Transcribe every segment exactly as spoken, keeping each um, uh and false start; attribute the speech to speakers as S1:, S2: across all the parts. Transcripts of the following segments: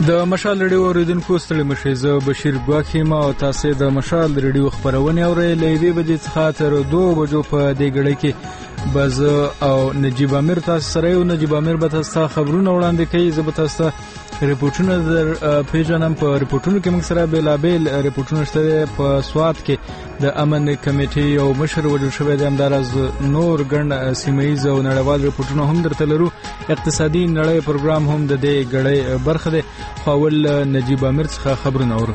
S1: د مشال ریډیو اوریدونکو ستړي مشئ، زه بشیر ګواکې یم او تاسو د مشال ریډیو خبرونه اورئ. له یوې بجې څخه تر دوه بجو په دې غړي کې بز او نجیب امیر تاسو سره یو. نجیب امیر به تاسو خبرونه وړاندې کوي، زه به تاسو ریپورتونه در پیژنم. په ریپورتونو کې موږ سره بیلابیل ریپورتونه شته. په سوات کې د امن کمیټې یو مشر وژل شوی دی، همداراز نور ګڼ سیمه‌ییز او نړیوال ریپورتونه هم درته لرو. اقتصادي نړۍ پروګرام هم د دې غړي برخه ده. خپل نجیب امیر څخه خبرونه اورو.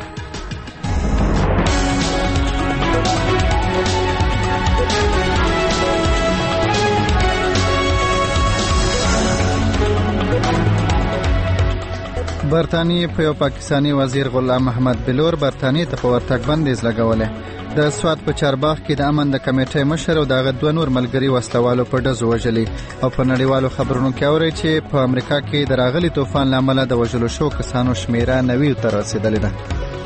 S2: برطانیې په یو پاکستانی وزیر غلام محمد بلور برطانیې ته په ورتګ بندیز لګولې. د سوات په چارباغ کې د امن د کمیټې مشر او دغه دوه نور ملګري وسلوالو په ډزو وژلي. او په نړیوالو خبرونو کې اوري چې په امریکا کې د راغلي طوفان لامل د وژلو شو کسانو شمیره نوي تر رسیدلې ده.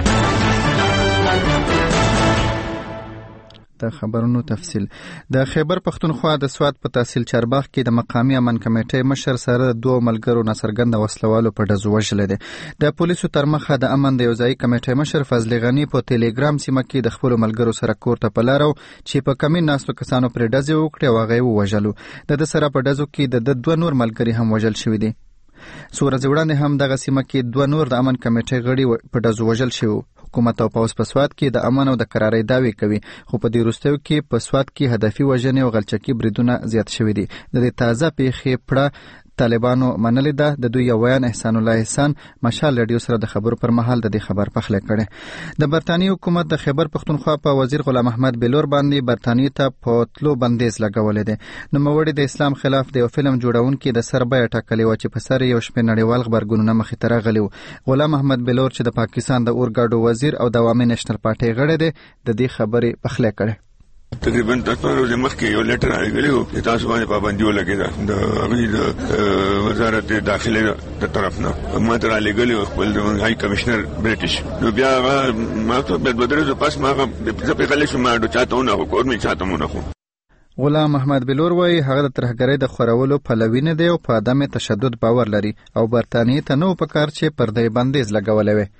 S2: د خبرونو تفصیل. د خیبر پختونخوا د سوات په تحصیل چارباغ کې د مقامی امن کمیټې مشر سره دوه ملګرو ناڅرګند وسلوالو په ډزو وژل دي. د پولیسو تر مخه د امن د یوځای کمیټې مشر فضل غنی په ټلګرام سیمه کې د خپل ملګرو سره کور ته پلارو چې په کمین ناسو کسانو پر ډزې وکړي او هغه وژلو. د سره په ډزو کې د دوه نور ملګري هم وژل شوی دي. سورج وړاندې هم دغه سیمه کې دوه نور د امن کمیټې غړي په ډزو وژل شوی. حکومت او پولیس په سوات کې د امن او د قرارۍ دعوی کوي، خو په دې وروستیو کې په سوات کې هدفي وژنې او غلچکي بریدونه زیات شوي دي. د دې تازه پیښې پړه طالبانو منلې ده. د دوی یوان احسان الله احسان مشال ریډیو سره د خبرو پر مهال د دې خبر پخله کړي. د برطانیې حکومت د خیبر پختونخوا په وزیر غلام محمد بلور باندې برطانیې ته په تلو بندیز لګولې ده. نو موړي د اسلام خلاف د یو فلم جوړونکي د سربې ټاکلې و چې په سر یو شپه نړیوال خبرګونونه مخې ته راغلي. غلام محمد بلور چې د پاکستان د اورګاډو وزیر او د عوامي نېشنل پارټي غړی دی، د دې خبرې پخله کړي.
S3: تقریبا تاسو ورځې مخکې یو لیټر راغلی و چې تاسو باندې پابندي ولګېده د هغې د وزارت داخله د طرف نه. ما ته رالیږلي و خپل هاي کمشنر بریټیش. نو بیا هغه ما ته بیا دوه درې ورځې پس ما هغه زه پیغلی شوم، ما ډو چاته ونه خو کور مې چاته ونه خو.
S2: غلام محمد بلور وایي هغه د ترهګرۍ د خورولو پلوي نه دی او په عدم تشدد باور لري او برطانیې ته نو پکار چې پردې بندیز لګولې وي.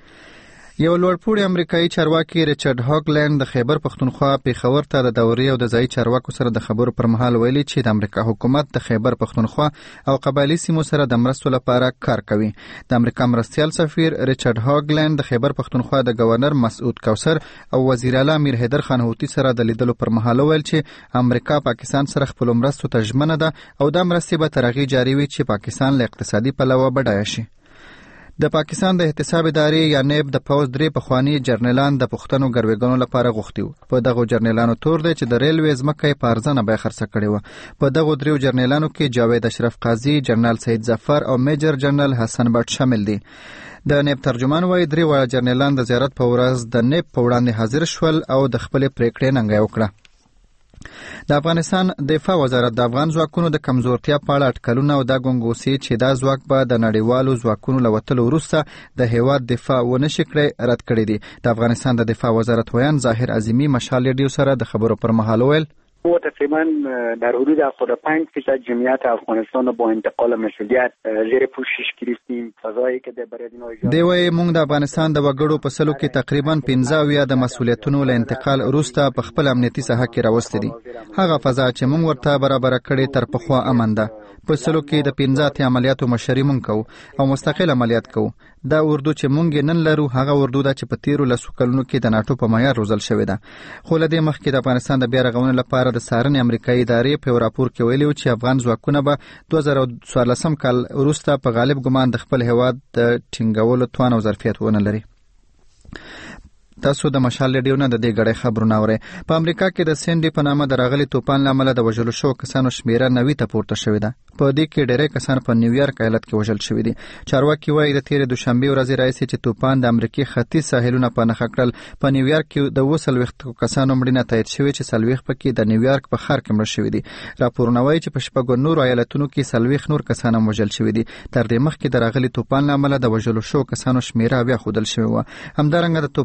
S2: یو لوړپوړی امریکایي چارواکي ریچارډ هاګلند د خیبر پختونخوا پیښور ته د دوري او د ځای چارواکو سره د خبرو پر مهال ویلي چې د امریکا حکومت د خیبر پختونخوا او قبایلی سیمو سره د مرستو لپاره کار کوي. د امریکا مرستیال سفیر ریچارډ هاګلند د خیبر پختونخوا د گورنر مسعود کوثر او وزیر اعلی امیر حیدر خان هوتی سره د لیدلو پر مهال ویل چې امریکا پاکستان سره خپل مرستو ته ژمنه ده او د مرستې به تر هغې جاري وي چې پاکستان له اقتصادي پلوه بډایه شي. د پاکستان د احتساب ادارې یا نیب د پوز درې پخوانی جرنیلان د پښتنو ګرویګانو لپاره غوښتي وو. په دغه جرنیلانو تور دی چې د ریلوې ځمکه په ارزانه بیه خرڅه کړې وه. په دغه دریو جرنیلانو کې جاوید اشرف قاضي، جنرال سید ظفر او میجر جنرال حسن بټ شامل دي. د نیب ترجمان وایي درې واړه جرنیلان د زیارت په ورځ د نیب په وړاندې حاضر شول او د خپلې پریکړې ننګه وکړه. د افغانستان دفاع وزارت د افغان ځواکونو د کمزورتیا په اړه اټکلونه او دا ګونګوسي چې دا ځواک به د نړیوالو ځواکونو له وتلو وروسته د هیواد دفاع ونه شي کړی رد کړی دي. د افغانستان د دفاع وزارت ویان ظاهر عظیمی مشال ریډیو سره د خبرو پر مهال ویل
S4: و تقریبا در حدود هفتاد و پنج فیصد جمعیت افغانستان با انتقال مسئولیت زیر پوشش گرفتیم. فضایی که د برای
S2: دی وایي موږ د افغانستان د وګړو په سلو کې تقریبا پنځه اویا د مسؤلیتونو له انتقال وروسته په خپل امنیتي ساحه کې راوستي دي. هغه فضا چې موږ ورته برابر کړې تر پخوا امن ده. په سلو کې د پنځه اتیا عملیاتو مشري مونږ کوو او مستقل عملیات کوو. دا اردو چې مونږ نن لرو هغه اردو ده چې په تیرو لسو کلونو کې د ناټو په معیار روزل شوې ده. خو له دې مخکې د افغانستان د بیا رغونې لپاره د څارنې امریکایي ادارې په راپور کې ویلي و چې افغان ځواکونه به دوه زره څوارلسم کال وروسته په غالب ګمان د خپل هیواد د ټینګولو توان او ظرفیت ونه لري. تاسو د مشال ریډیو نه د دې غړې خبرونه اورئ. په امریکا کې د سینډي په نامه د راغلي طوفان لامل د وژلو شو کسانو شمیره نوي ته پورته شوې ده. په دې کې ډېری کسان په نیویارک ایالت کې وژل شوي دي. چارواکي وایي د تیرې دوشنبې ورځې راهیسې چې طوفان د امریکې ختیځ ساحلونه په نښه کړل. په نیویارک کې د اووه څلوېښتو کسانو مړینه تایید شوې چې څلوېښت پکې د نیویارک په ښار کې مړه شوي دي. راپورونه وایي چې په شپږو نورو ایالتونو کې څلوېښت نور کسان هم وژل شوي دي. تر دې مخکې د راغلي طوفان لامل د وژلو شو کسانو شمیره بیا ښودل شوې وه. همدارنګه د طوفان لامل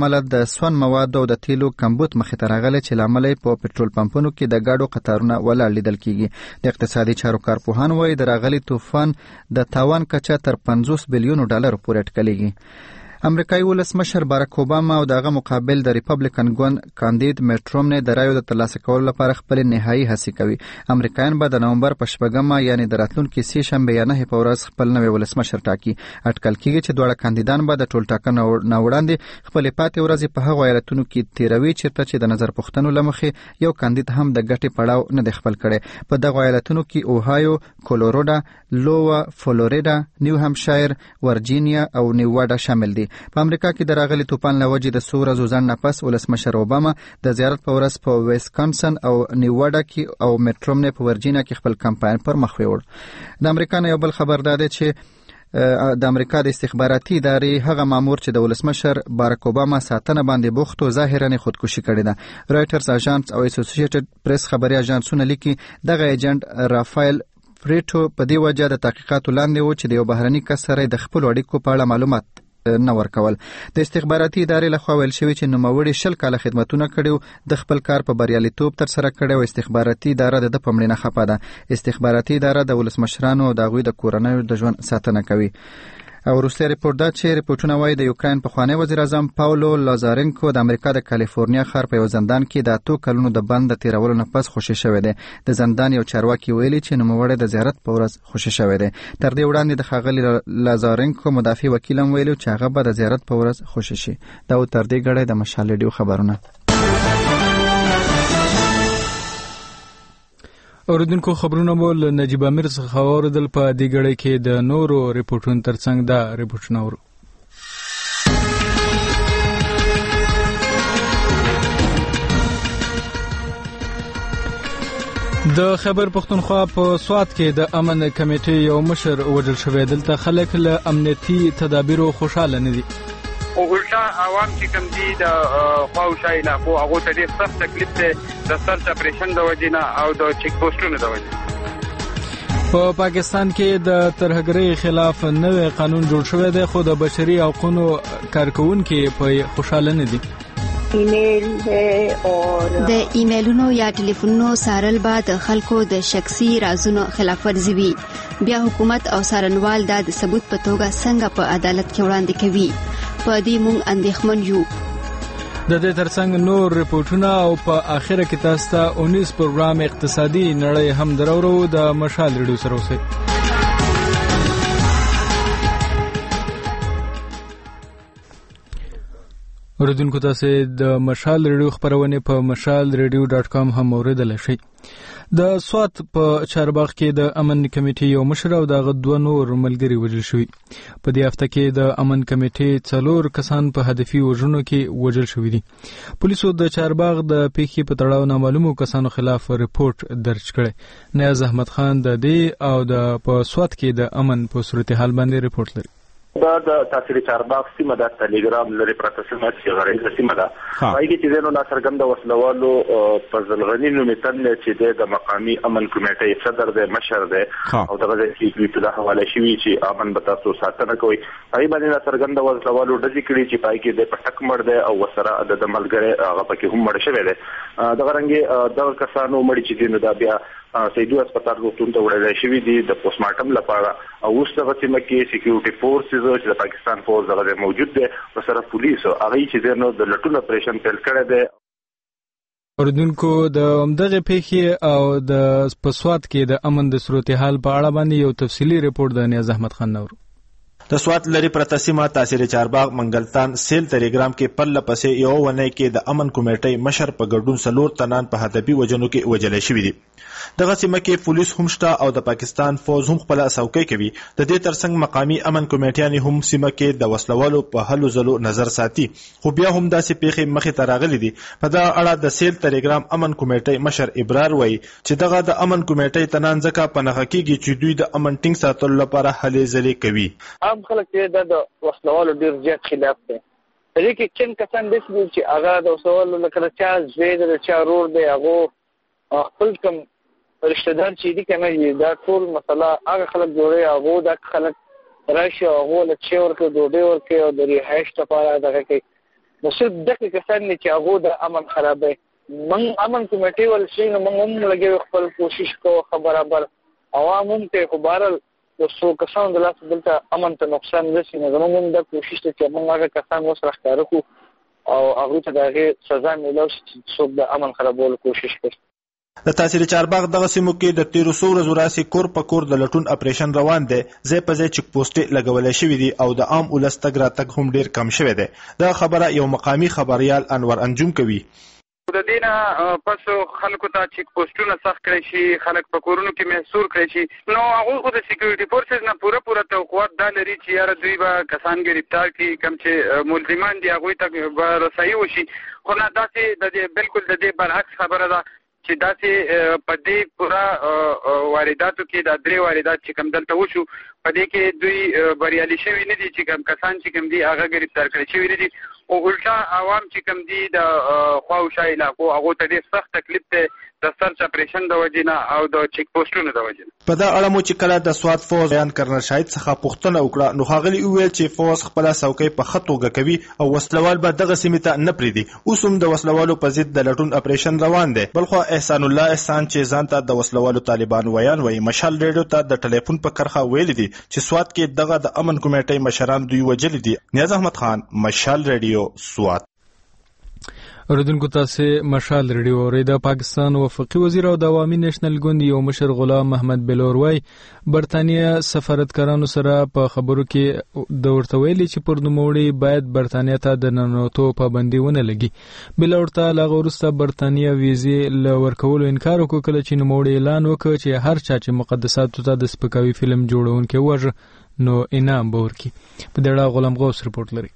S2: امله د سون مواد او د تیلو کمبود مخې ته راغلی چې لامل یې په پټرول پمپونو کې د ګاډو قطارونه ولاړ لیدل کیږي. د اقتصادي چارو کارپوهان وایي د راغلي طوفان د تاوان کچه تر پنځوس بلیونو ډالر پورې اټکلېږي. امریکایي ولسمشر باراک اوباما او دغه مقابل د ریپبلیکن ګوند کاندید میټ رومنی د رایو د ترلاسه کولو لپاره خپل نهایي هڅې کوي. امریکایان به د نومبر په شپږمه یعنی د راتلونکي سې شنبې یا نهې په ورځ خپل نوی ولسمشر ټاکي. اټکل کیږي چې دواړه کاندیدان به د ټولټاکنو نه وړاندې خپلې پاتې ورځې په هغو ایالتونو کې تیروي چیرته چې د نظر پوښتنو له مخې یو کاندید هم د ګټې پړاو نه دی خپل کړی. په دغو ایالتونو کې اوهایو، کولوراډو، لووا، فلوریډا، نیو همشایر، ورجینیا او نیواډا شامل دي. په امریکا کې د راغلي طوفان له وجې د څو ورځو ځنډ نه پس ولسمشر اوباما د زیارت په ورځ په ویسکانسن او نیواډا کې او میټ رومنی په ورجینیا کې خپل کمپاین پر مخ وړ. د امریکا نه یو بل خبر دا دی چې د امریکا د استخباراتي ادارې هغه مامور چې د ولسمشر باراک اوباما ساتنه باندې بوخت و ظاهرا خودکشي کړې ده. رایټرز اژانس او اسوسییټډ پریس خبري اژانسونه لیکي دغه ایجنټ رافایل فریټو په دې وجه د تحقیقاتو لاندې و چې د یو بهرني کس سره د خپل اړیکو په اړه معلومات نه ورکول. د استخباراتي ادارې لخوا ویل شوی چې نوموړي شل کاله خدمتونه کړي، د خپل کار په بریالیتوب تر سره کړی او استخباراتي اداره د په مړینه خفه ده. استخباراتي اداره د ولسمشرانو او د هغوی د کورنیو د ژوند ساتنه کوي. او وروستی ریپورت دا چې ریپورتونه وایي د یوکراین پخوانی وزیر اعظم پاولو لازارنکو د امریکا د کالیفورنیا ښار په یو زندان کې د اتو کلونو د بند د تیرولو نه پس خوشي شوی دی. د زندان یو چارواکي ویلي چې نوموړی د زیارت په ورځ خوشي شوی دی. تر دې وړاندې د ښاغلي لازارنکو مدافع وکیل هم ویلي چې هغه به د زیارت په ورځ خوشي شي. دا و تر دې ګړی د مشال ریډیو خبرونه.
S1: اوریدونکو خبرونه مو له نجیب امیر څخه اوریدل. په دې ګړی کې د نورو ریپورتونو ترڅنګ دا ریپورتونه ورو. د خیبر پختونخوا په سوات کې د امن کمیټې یو مشر وژل شوی. دلته خلک له امنیتي تدابیرو خوشاله نه دي.
S5: او الټا عوام چې کوم دي د خواوشا علاقو هغه ته ډېر سخت تکلیف دی د سرچ اپریشن د وجې نه او د چیک پوسټونو د وجې.
S1: په پاکستان کې د ترهګرۍ خلاف نوی قانون جوړ شوی دی خو د بشري حقوقو کارکونکو په خوشاله نه دي.
S6: د ایمیلونو یا ټلیفونونو سارل بعد خلکو د شخصي رازونو خلاف ورزي وي. بیا حکومت او سارنوال دا د ثبوت په توګه څنګه په عدالت کې وړاندې کوي. په دې مونږ اندېښمن یو.
S1: د دې ترڅنګ نور ریپورتونه او په اخره کې تاسو ته اونیس پروګرام اقتصادي نړۍ هم درورو. د مشال ریډیو سره اوسئ. اوریدونکو تاسو د مشال ریډیو خبرونه په مشال ریډیو ډاټ کام هم اوریدل شئ. د سوات په چارباغ کې د امن کمیټې یو مشر او دغه دوه نور ملګري وژل شوي. په دې هفته کې د امن کمیټې څلور کسان په هدفي وژنو کې وژل شوي دي. پولیسو د چارباغ د پیښې په تړاو نامعلومو کسانو خلاف ریپورت درج کړی. نیاز احمد خان د دې او د په سوات کې د امن په صورتحال باندې ریپورت لري.
S7: دا د تاثیر چارباغ سیمه د ټلیګرام لري پروفیسور چې غریزه سیمه ده. هغه کې چې نو ناصرګند وسلوالو فضل غنی نو مثال چې د مقامی امن کمیټې صدر د مشر ده او دغه چې په حواله شوی چې امن به تاسو ساتنه کوي. هغه باندې ناصرګند وسلوالو د ذکر چې پای کې د پټک مړ ده او وسره د ملګری هغه پکې هم مړ شوی ده. دغه رنګ دغه کسانو مړ چې دین دا بیا سیدو هسپتال روغتون ته وړل شوی دي د پوسټمارټم لپاره. او اوس دغه سیمه کې سکیورټي فورسز چې د پاکستان فورس هغه موجود دي او سره پولیس او هغه چې نو د لټون اپریشن پیل کړی دی.
S1: اوریدونکو د همدغه پیښې او د پسوات کې د امن د صورتحال په اړه باندې یو تفصیلی ریپورت د نیاز احمد خان نور.
S8: د سوات لري پرته سیمه تاثیر چارباغ منګلتان سیل ټلیګرام کې پله پسې یو ونه کې د امن کمیټې مشر په ګډون سلور تنان په هدفي وجنو کې وجل شوی دي. دغه سیمه کې پولیس هم شته او د پاکستان فوج هم خپل اسوکې کوي. د دې ترڅنګ مقامی امن کمیټیان هم سیمه کې د وسلوالو په هلو زلو نظر ساتي. خو بیا هم داسې پیښې مخې ته راغلي دي. په دا اړه د سیل ټلیګرام امن کمیټې مشر ابرار وایي چې دغه د امن کمیټې تنان ځکه په نخښه کېږي چې دوی د امن ټینګ ساتلو لپاره هلې ځلې کوي.
S5: عام خلک چې د وسلوالو ډیر زیات خلاف دي. دې کې چن کسان دي چې هغه د وسلوالو لکه چا زوی د چا رور دی هغه خپل کوم رشتہ دار چې دي کنه دا ټول مسله هغه خلک جوړي هغه د خلک راشي هغه له چور کې دوه ورکه او د ریحایش لپاره دغه کې نو صرف دغه کسان دي چې هغه د امن خرابوي. موږ امن کمیټې ول شي نو موږ هم لګي خپل کوشش کوو خبره عوام هم ته خبرل د څو کسان د لاس دلته امن ته نقصان رسي نه زموږ هم د کوشش ته چې موږ هغه کسان وسره ښکاره کړو او هغه ته دغه سزا ملو چې څوک د امن خرابولو کوشش کوي.
S8: د تحصیل چارباغ دغه سیمو کې د تیرو څو ورځو راسي کور په کور د لټون اپریشن روان دی. ځای په ځای چک پوسټ لګولې شوې دي او د عام ولس تګ راتګ هم ډیر کم شوی دی. دا خبره یو مقامی خبريال انور انجم کوي.
S9: د دینه پس خلکو ته چک پوسټونه سخت کړی شي، خلک په کورونو کې محصور کړی شي. نو هغه خو د سکیورټي فورسز نه پوره پوره توقعات دا لري چې یاره دوی به کسان گرفتار کړي، کوم چې ملزمان دي هغوی ته به رسایي وشي. خو نه داسې د دې بالکل د دې برعکس خبره ده چې داسې په دې پوره وارداتو کې د درې واردات چې کوم دلته وشو په دې کې دوی بریالي شوي نه دي چې کوم کسان چې کوم دي هغه گرفتار کړي شوي نه دي او الټا عوام چې کوم دي د خواوشا علاقو هغه ته ډېر سخت تکلیف ته د سرچ اپریشن د وجنه او د چک پوسټونو د وجنه.
S8: په دا اړه مو چې کله د سواد فوز بیان کرنل شاهد څخه پوښتنه وکړه نو هغه ویل چې فوز خپل څوکۍ په خطوګه کوي او وسلوال به دغه سیمه ته نه پریدي. اوس هم د وسلوالو په ضد د لټون اپریشن روان دی. بلخو احسان الله احسان چې ځان ته د وسلوالو طالبان ویان وایي مشال ریډیو ته د ټلیفون په کرخه ویل دي چې سواد کې دغه د امن کمیټې مشران دوی وجل دي. نیاز احمد خان، مشال ریډیو، سواد.
S1: اوریدونکو تاسو مشال ریډیو اورئ. د پاکستان وفاقي وزیر او د عوامي نېشنل ګوند یو مشر غلام محمد بلور وای برتانیا سفارتکارانو سره په خبرو کې د ورته ویلي چې پر نوموړي باید برتانیا ته د ننوتو پابندي ونه لګي. بلور ته لاغه ورسته برتانیا ویزې ل ورکولو انکار وکړ کله چې نوموړي اعلان وکړ چې هر چا چې مقدساتو ته د سپکاوي فلم جوړونکي وژه نو انعام به ورکړي. په دې اړه غلام غوث رپورټ لري.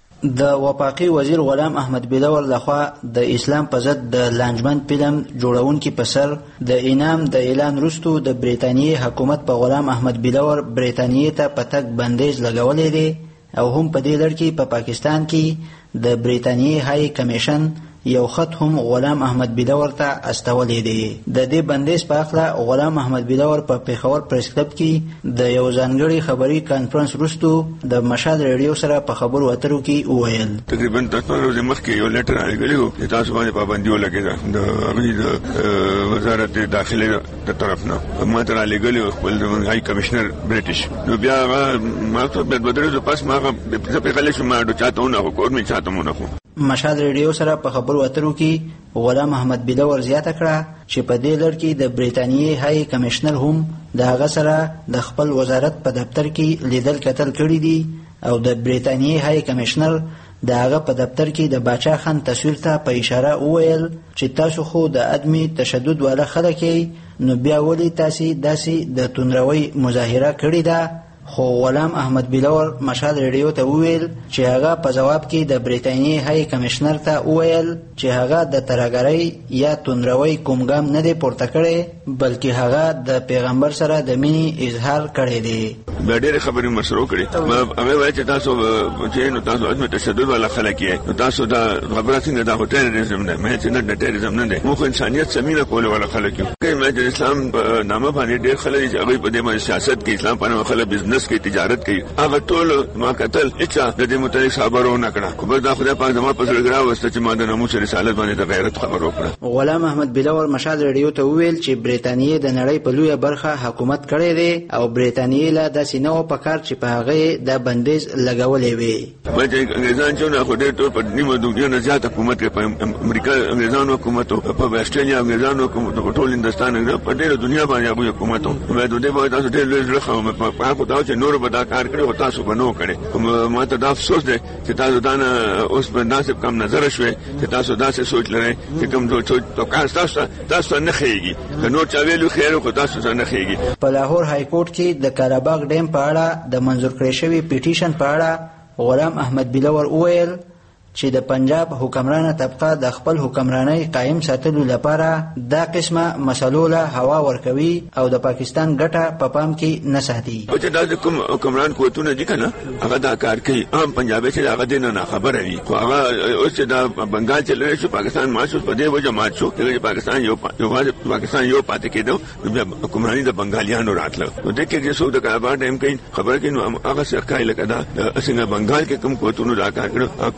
S10: د وفاقي وزیر غلام احمد بلور لخوا د اسلام په ضد د لانجمن فلم جوړونکي په سر د انعام د اعلان وروسته د بریتانیې حکومت په غلام احمد بلور بریتانیې ته په تګ بندیز لګولی دی او هم په دې لړ کې په پاکستان کې د بریتانیې هاي کمیشن یو خط هم غلام احمد بلور ته استولی دی. د دې بندیز په اړه غلام احمد بلور په پیښور پریس کلب کې د یو ځانګړي خبري کانفرنس وروسته د مشال ریډیو سره په خبرو اترو کې وویل
S3: تقریبا تاسو ورځې مخکې یو لیټر راغلی و چې تاسو باندې پابندي ولګېده د امریکا وزارت داخله د طرف نه ما ته راغلی خپل هاي کمشنر برټیش نو بیا ما ته په بدرو پاس ما په غلې شو ما د چاته نه کور می چاته مونږ خو
S10: مشال ریډیو سره په خبرو اترو کې غلام احمد بلور زیاته کړه چې په دې لړ کې د بریتانیې هاي کمشنر هم د هغه سره د خپل وزارت په دفتر کې لیدل کتل کړي دي او د بریتانیې هاي کمشنر د هغه په دفتر کې د باچا خان تصویر ته په اشاره وویل چې تاسو خو د ادمي تشدد والا خلک یې نو بیا ولې تاسو داسې د تندروي مظاهره کړې ده. خو غلام احمد بلور مشال ریډیو ته وویل چې هغه په جواب کې د بریتانیې هاي کمشنر ته وویل چې هغه د ترهګرۍ یا تندروي کوم ګام نه دی پورته کړی بلکې هغه د پیغمبر سره د مینې اظهار کړی دی.
S3: بیا ډېرې خبرې مشروع کړې. هغه وایي چې تاسو چې نو تاسو عدم تشدد والا خلک یې نو تاسو دا خبره څنګه دا ټیرریزم نه مې چې نه د ټیرریزم نه دی موږ انسانیت سمینه کول والا خلک یو. کې مې د اسلام نامه باندې ډېر خلک چې هغه په دې باندې سیاست کې اسلام په نامه خلک بزنس کې تجارت کوي هغه ټول ما قتل اچا د دې متعلق خبرو نه کړه خو دا خدای پاک زما په زړه راوسته چې ما د ناموس رسالت باندې د غیرت خبرو کړه.
S10: غلام احمد بلور مشال ریډیو ته وویل چې بریتانیې د نړۍ په لویه برخه حکومت کړی دی او بریتانیې لا داسې نه و پکار چې په هغه د بندیز لګولې وي.
S3: باندې انګریزان چې نه خو ډېر ټول په نیمه دنیا نه زیات حکومت کوي. په امریکا انګریزانو حکومت او په استرالیا انګریزانو حکومت په ټول هندستان په ډېر دنیا باندې هغه حکومت او د دې باندې تاسو ډېر لوی ځخه په هغه دا چې نور به دا کار کړي او تاسو بنو کړي. ما ته دا افسوس دی چې تاسو دا اوس په مناسب کم نظر شوي چې تاسو دا څه سوچ لرئ چې کوم څه تو کار تاسو تاسو نه خېږي که نور چا ویلو خیر خو تاسو نه خېږي.
S10: په لاهور های کورټ کې د کاراباغ ډیم په اړه د منظور کړی شوی پیټیشن په اړه غلام احمد بلور وویل چې د پنجاب حکمرانه طبقه د خپل حکمرانۍ قائم ساتلو لپاره دا قسمه مسلو له هوا ورکوي او د پاکستان ګټه په پام کې نه ساتي.
S3: او چې دا کوم حکمران قوتونه دي کنه هغه دا کار کوي عام پنجابي چې هغه دینه نه خبره وي خو هغه اوس چې دا بنگال چې لري شو پاکستان ماشو په دې وجه مات شو چې پاکستان یو پاکستان یو پاتې کېدو بیا حکمرانی د بنگالیانو راتله. نو د کې چې څو د کاربار ټیم کې خبره کوي نو هغه څه کای لکه دا څنګه بنگال کې کوم قوتونه دا کار کړو هغه قوتونه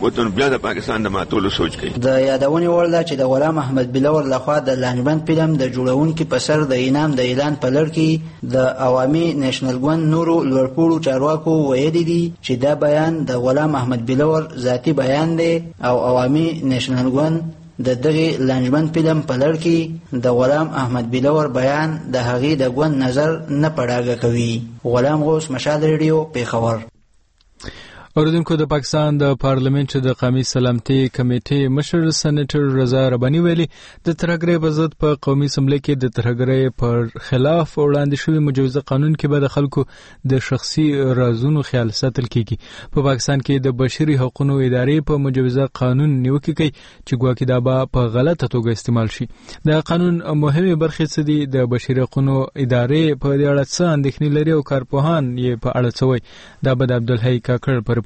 S3: دا د پاکستان د ماتولو سوچ کوي.
S10: د یادونې وړ ده چې د غلام احمد بلور لخوا د لانجمند فلم د جوړونکي په سر د انعام د اعلان په لړ کې د عوامي نېشنل ګوند نورو لوړپوړو چارواکو ویلي دي چې دا بیان د غلام احمد بلور ذاتي بیان دی او عوامي نېشنل ګوند د دغه لانجمند فلم په لړ کې د غلام احمد بلور بیان د هغې د ګوند نظر نه پړاګه کوي. غلام غوث، مشال ریډیو، پیښور.
S1: اوریدونکو، د پاکستان د پارلیمنت د قومي سلامتي کمیټې مشر سېنیټر رضا رباني ویلي د ترهګرۍ په ضد په قومي اسمبلی کې د ترهګرۍ پر خلاف وړاندې شوی مجوزه قانون کې به د خلکو د شخصي رازونو خیال ساتل کیږي. په پاکستان کې د بشري حقوقو ادارې په مجوزه قانون نیوکه کوي چې ګواکې دا به په غلطه توګه استعمال شي. د قانون مهمه برخې څه دي؟ د بشري حقوقو ادارې په دې اړه څه اندېښنې لري او کارپوهان یې په اړه څه وایي؟ دا به د عبدالحی کاکړ په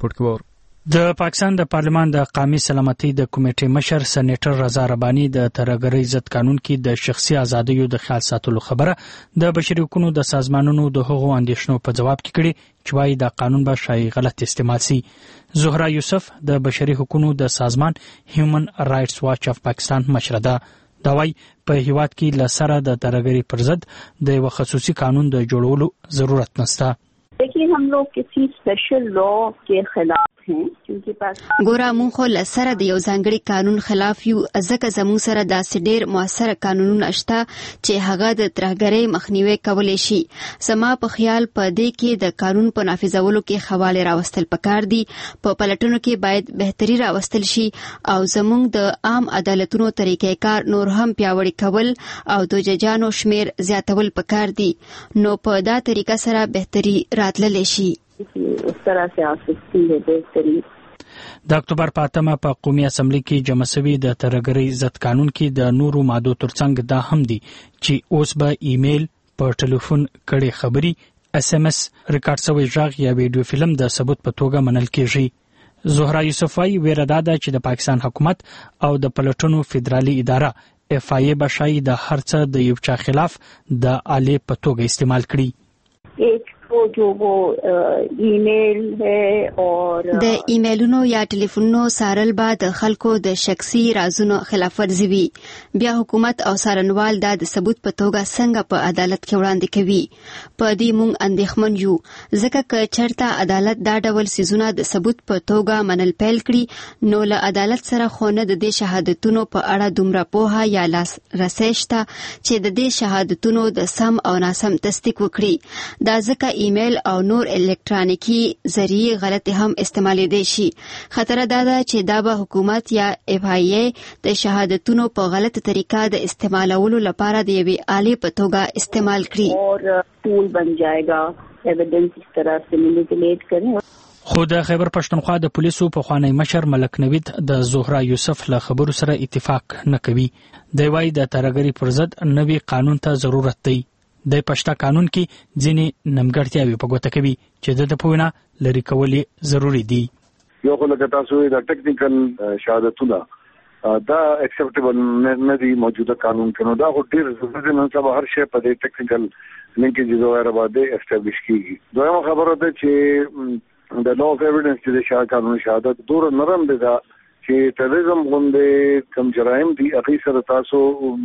S11: د پاکستان د پارلمان د قومي سلامتي د کمیټې مشر سېنیټر رضا رباني د ترهګرۍ ضد قانون کې د شخصي ازادیو د خیال ساتلو خبره د بشري حقوقو د سازمانونو د هغو اندېښنو په جواب کې کړي چې وايي دا قانون به شایي غلط استعمال سي. زهرا یوسف د بشري حقوقو د سازمان هیومن رائټس واچ اف پاکستان مشره ده. دا وايي په هیواد کې لسره د ترهګرۍ پر ضد د یو خصوصي قانون د جوړولو ضرورت نشته.
S12: देखिए, हम लोग किसी स्पेशल लॉ के खिलाफ हैं क्योंकि पास
S6: ګوره مونږ خو لسره د یو ځانګړي قانون خلاف یو، ځکه زموږ سره داسې ډېر موثر قانونونه شته چې هغه د ترهګرۍ مخنیوي کولی شي. زما په خیال په دې کې د قانون په نافذولو کې خواله راوستل پکار دي. په پلټنو کې باید بهتري راوستل شي او زموږ د عام عدالتونو طریقې کار نور هم پیاوړی کول او د ججانو شمیر زیاتول پکار دي. نو په دا طریقه سره بهتري راتللی شي.
S12: اس طرح سے آسستی ہے بہتری.
S11: د اکتوبر په اتمه په قومي اسمبلی کې جمع شوی د ترهګرۍ ضد قانون کې د نورو مادو ترڅنګ دا هم دي چې اوس به ایمیل، په ټلیفون کړي خبري، اس ام اس، ریکارډ شوی غږ یا ویډیو فلم د ثبوت په توګه منل کېږي. زهرا یوسف وايي ویره دا ده چې د پاکستان حکومت او د پلټنو فدرالي اداره اف آی ای بشای د هر څه د یو چا خلاف د آلې په توګه استعمال کړي.
S12: ایک جو وہ ای میل ہے اور
S6: د ایمیلونو یا ټلیفونونو سارل به د خلکو د شخصي رازونو خلاف ورزي وي. بیا حکومت او سارنوال دا د ثبوت په توګه څنګه په عدالت کې وړاندې کوي. په دې مونږ اندېښمن یو، ځکه که چېرته عدالت دا ډول سیزونه د ثبوت په توګه منل پیل کړي نو له عدالت سره خو نه د دې شهادتونو په اړه دومره پوهه یا لاسرسی شته چې د دې شهادتونو د سم او ناسم تصدیق وکړي. دا ځکه ایمیل او نور الکترونیکی ذریعے غلط هم استعمالیدای شي. خطر دا ده چې دا به حکومت یا اف آی ای د شهادتونو په غلطه طریقه د استعمالولو لپاره د یوې آلې په توګه استعمال کړي
S12: اور ټول بن جائے گا ایویډنس اس طرح سے مینیپولیټ کړي.
S11: خو د خیبر پښتونخوا د پولیسو پخوانی مشر ملک نوید د زهرا یوسف له خبرو سره اتفاق نه کوي. دی وايي د ترهګرۍ پر ضد نوي قانون ته ضرورت دی. د پښتا قانون کې ځینې نمګړتیاوې په ګوته کوي چې د پوهنه لري کول ضروری دي.
S13: یو خو لکه تاسو د ټیکنیکل شهادتونه دا اکسپټیبل نه دي موجوده قانون کې، نو دا خو ډیر ضروري دی. نن سبا هر شی په دې ټیکنیکل لینکیج وغیرہ باندې اسټابلیش کیږي. دویمه خبره ده چې د لا اف ایویډنس چې د شاه قانون شهادت دور نرم دي دا چې تروریزم غونډې کم جرایم دي هغه سره تاسو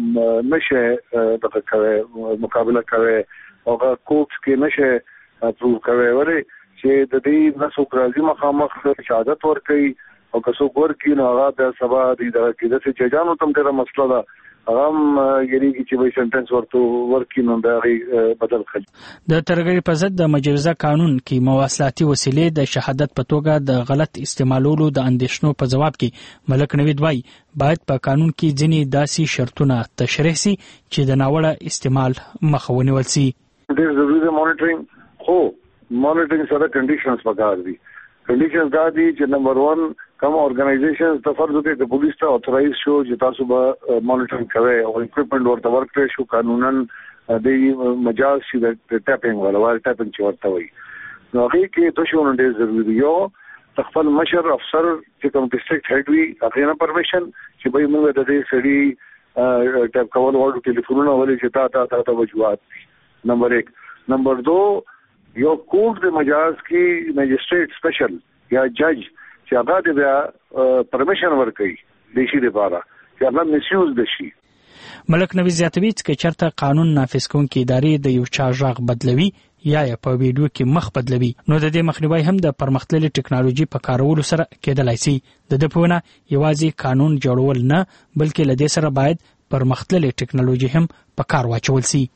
S13: نشه دغه کوي مقابله کوي او کوټس کې نشه پروف کوي وره چې د دې نسو کرازي مخامخ شهادت ورکړي او که څوک ورکړي نو هغه د سبا د اداره کې د ججانو تم ډیره مسله ده هغه یعنی چې به سنټنس ورته ورکړي نو دا بدل کړي.
S11: د ترهګرۍ په ضد د مجوزه قانون کې مواصلاتي وسیلې د شهادت په توګه د غلط استعمالولو د اندېښنو په جواب کې ملک نوید وايي باید په قانون کې ځینې داسې شرطونه تشریح سي چې د ناوړه استعمال مخه ونیول سي.
S13: ډېر ضروري دی مانیټرینګ، خو مانیټرینګ سره کنډیشنز پکار دي. کنډیشنز دا دي چې نمبر ون کوم ارګنایزیشنز د فرض کې د پولیس ته اتورایز شو چې تاسو به مانیټرینګ کوي او اکوپمنټ ورته ورکړي شو قانونن د مجاز شي د ټاپینګ ولا وال ټاپینګ چې ورته وي. نو هغه کې تاسو نن ډېر ضروري دی یو خپل مشر افسر چې کوم ډیسټریکټ هډ وي هغه نه پرمیشن چې به موږ د دې سړي ټاپ کول وړو ټلیفونونه ولې چې تا تا تا وجوهات. نمبر ایک. نمبر دو یو کوټ د مجاز کې مجسټریټ سپیشل یا جج چې هغه د بیا پرمیشن ورکړي د شي لپاره چې هغه میسیوز نشي.
S11: ملک نوی زیاتوي چې چرته قانون نافذ کوونکې ادارې د یو چا غږ بدلوي یا یې په ویډیو کې مخ بدلوي نو د دې مخنیوي هم د پرمختللې ټکنالوژي په کارولو سره کېدلای شي. د ده په وینا یوازې قانون جوړول نه بلکې له دې سره باید پرمختللې ټکنالوژي هم په کار واچول شي.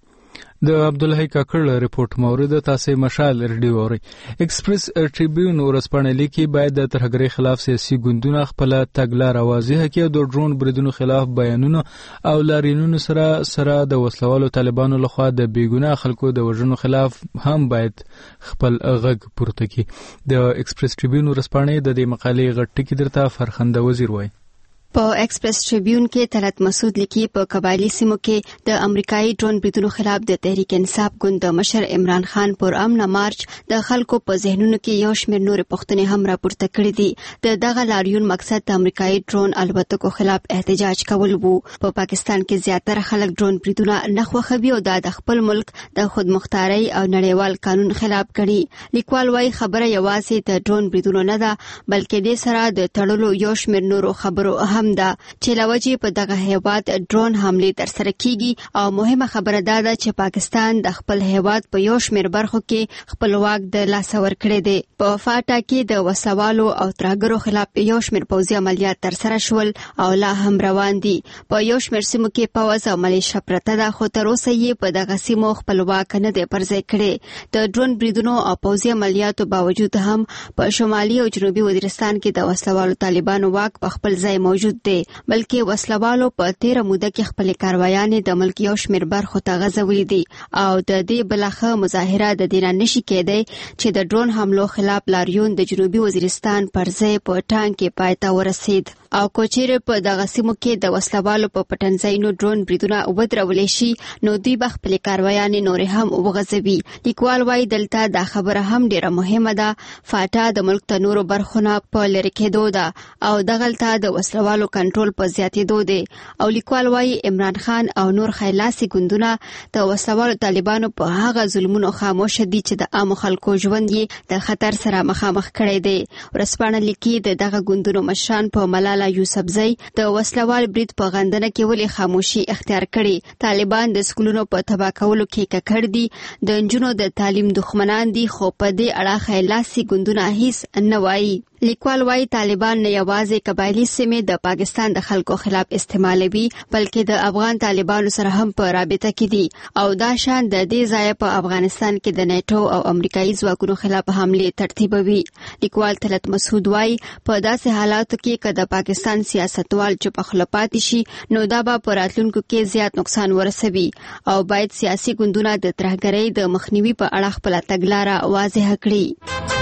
S1: د عبدالحی کاکړ رپورت مورد تاسو مشال ریډیو اوري. ایکسپریس ټریبیون ورسپانه لیکي باید د ترهګرۍ خلاف سیاسي ګوندونه خپل تګلارې واضحه کړي، د ډرون بریدونو خلاف بیانونه او لارینونو سره سره د وسلوالو طالبانو لخوا د بیګناه خلکو د وژنو خلاف هم باید خپل غږ پورته کړي. د ایکسپریس ټریبیون ورسپانه د دې مقالې غټ ټکی درته فرخنده وزیر وایي.
S6: په ایکسپریس ټریبیون کې طلعت مسعود لیکي په قبایلی سیمو کې د امریکایي ډرون بریدونو خلاف د تحریک انصاف ګوند د مشر عمران خان پر امن مارچ د خلکو په ذهنونو کې یو شمېر نور پوښتنې هم راپورته کړې دي. د دغه لاریون مقصد د امریکایي ډرون الوتکو خلاف احتجاج کول وو. په پاکستان کې زیاتره خلک ډرون بریدونه نه خوښوي او د خپل ملک د خودمختارۍ او نړیوال قانون خلاف ګڼي. لیکوال وايي خبره یوازې د ډرون بریدونو نه ده بلکې د سره د تړلو یو شمېر نورو خبرو هم ده چې لوجه په دغه هیواد ډرون حمله ترسره کیږي او مهمه خبره ده چې پاکستان د خپل هیواد په یو شمېر برخو کې خپلواک د لاس ورکړي دي. په فاټا کې د وسوالو او ترهګرو خلاف یو شمېر پوځي عملیات ترسره شول او لا هم روان دي. په یو شمېر سیمو کې پوځ او ملیشه پرته ده خو تر اوسه یې په دغه سیمو خپلواک نه دي پرځای کړي. د ډرون بریدونو او پوځي عملیاتو باوجود هم په شمالي او جنوبي وزیرستان کې د وسوالو طالبانو واک په خپل ځای موجود دی بلکې وسلوالو په تیره موده کې خپل کاروایانې د ملک یو شمېر برخو ته غځولې دي او د دې بلخه مظاهره د دې نه نشي کېدی چې د ډرون حملو خلاف لاریون د جنوبي وزیرستان پر ځای په ټانګ کې پای ته ورسید او کوچېره په دغه سیمو کې د وسلوالو په پټنځایونو ډرون بریدونه ودرولې شي نو دوی به خپل کاروایانې نورې هم وغځوي. لیکوال وايي دلته دا خبره هم ډیره مهمه ده. فاټا د ملک ته نورو برخونه په لری کېدو ده او دغلته د وسلوالو کنټرول په زیاتېدو دی او لیکوال وايي عمران خان او نور خیلاسي ګوندونه د وسلوالو طالبانو په هغه ظلمونو خاموش دي چې د عام خلکو ژوند یې د خطر سره مخامخ کړی دی. ورسپانه لیکي د دغه ګوندونو مشران په ملال یوسفزۍ د وسلوال برید په غندنه کې ولې خاموشي اختیار کړي. طالبان د سکولونو په تباه کولو کې ککړ دي، د نجونو د تعلیم دښمنان دي خو په دې اړه خیلاسي ګوندونه هیڅ نه وایي. لیکوال وايي طالبان نه یوازې قبایلی سیمې د پاکستان د خلکو خلاف استعمالوي بلکې د افغان طالبانو سره هم په رابطه کې دي او دا شان د دې ځای په افغانستان کې د نیټو او امریکایي ځواکونو خلاف حمله ترتیبوي. لیکوال طلعت مسعود وايي په داسې حالاتو کې که د پاکستان سیاستوال چوپ خوله پاتې شي نو دا به په راتلونکو کې زیات نقصان ورسوي او باید سیاسي ګوندونه د ترهګرۍ د مخنیوي په اړه خپل تګلاره واضح کړي.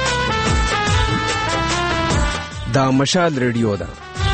S14: دا مشال ریډیو ده.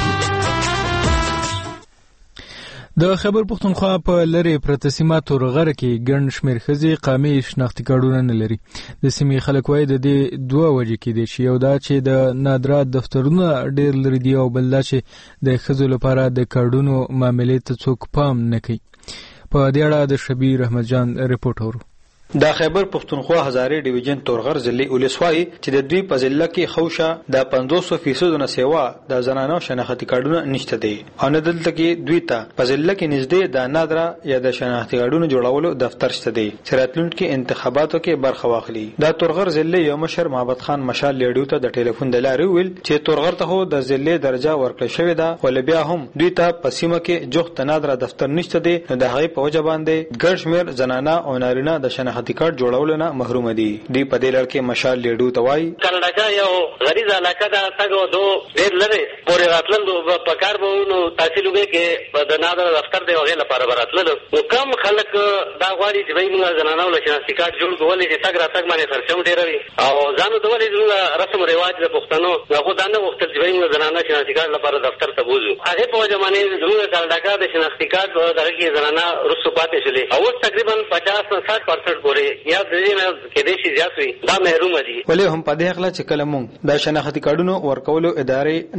S1: د خیبر پښتونخوا په لری پرته سیمه تورغره کې ګڼ شمېر ښځې قامي شناختي کارډونه نه لري. د سیمې خلک وایي د دې دوه وجې کېدای شي، یو دا چې د نادرات دفترونه ډېر لري دي او بل دا چې د ښځو لپاره د کارډونو معاملې ته څوک پام نه کوي. په دې اړه د شبیر احمد جان رپورټ اورو.
S15: د خیبر پښتونخوا هزارې ډیویژن تورغر ضلع ولسوالۍ چې د دوی په ضلع کې خوشه د پنځوس فیصد نه سیوا د زنانو شناختی کارډونه نشته دي او نه دلته کې دوی ته په ضلع کې نږدې د نادره یا د شناختی کارډونو جوړولو دفتر شته دي چې راتلونکي انتخاباتو کې برخه واخلي. د تورغر ضلع یو مشر محمد خان مشال لیډیو ته د ټلیفون د لارې ویل چې تورغر ته د ضلع درجه ورکړل شوې ده خو بیا هم دوی ته په سیمه کې جوخت نادره دفتر نشته دي نو د هغې په وجه باندې ګڼ شمېر زنانه او نارینه د شناختی کارت جوړولو نه محروم دي. دوی په دې لړ کې مشال لیډو ته وایي
S16: کاناډا یو غریز علاقه ده تاګو دو ډېر لري پورې راتللو په کار به نو تحصیل وګړي کې د نادر دفتر دی هغه لپاره براتللو نو کم خلک دا غواړي چې وایي موږ زنانو له شناختی کارت جوړ کولای چې تاګ راتګ باندې خرچم ډېر وي او ځانو د ولې زموږ رسم رواج د پښتنو هغه دا نه وختل چې وایي موږ زنانو شناختی کارت لپاره دفتر ته بوزو هغه په وجه باندې زموږ کاناډا د شناختی کارت دغه کې زنانه رسو پاتې شلې او تقریبا پچاس نه ساठ پرسنټ پورې یا د دې نه کې دې شي زیات وي دا محروم دي.
S15: ولې هم په دې حق چې کله مونږ د شناختی کارتونو ورکولو ادارې نادر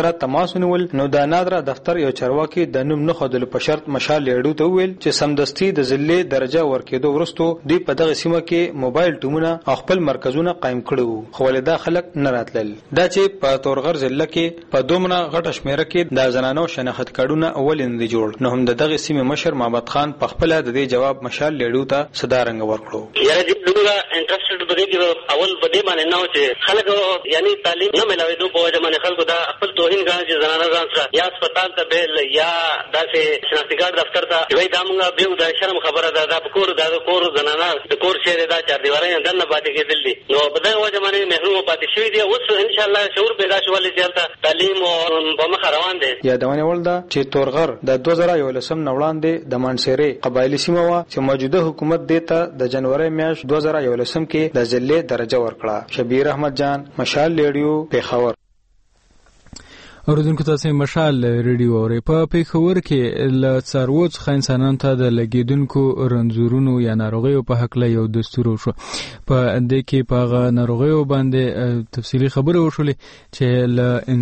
S15: سره تماس ونیول نو د نادره دفتر یو چارواکي د نوم نه خودل په شرط مشال لیډو ته ویل چې سمدستي د ضلع درجه ورکېدو ورستو دوی په دغه سیمه کې موبایل ټومونه او خپل مرکزونه قائم کړو خو ولدا خلک نه راتلل دا چې په تورغر ضلع کې په دومره غټه شمیره کې د زنانو شناخت کارډونه اول نه دي جوړ نو هم دغه سیمه مشر محمد خان په خپل د دې جواب مشال لیډو ته صدارنګ ورکړو
S16: یاره دې دومره انټرستډ بده کې اول بده باندې نه و چې خلک یعنی تعلیم نه ملاوي دوه په وجه باندې خلکو دا خپل توهین غواړي چې زنانه ځان سره یا هسپتال ته بیل یا داسې شناختی کارت دفتر ته وای دا موږ به د شرم خبره ده دا په کور دا کور زنانه د کور شهر دا چار دیوارې دنه پاتې کېدل دي نو په دغه وجه باندې محروم پاتې شوی دی اوس ان شاء الله شعور پیدا شول چې تعلیم او په مخ روان دي
S15: یادونه ولدا چې تورغر د دوه زره یولسم نوړاندې د مانسيري قبایلی سیمه وا چې موجوده حکومت دیته د جنوري میاشت دوه زره یولسم کې د ضلع درجه ورکړه شبیر احمد جان مشال لیډیو پیښور
S1: اوریدونکو تاسو مشال ریډیو اوري په پیښور کې ل څاروو څخه انسانانو ته د لګیدونکو رنځورونو یا ناروغیو په حق له یو دستور شو په دې کې په ناروغیو باندې تفصیلی خبره وشولې چې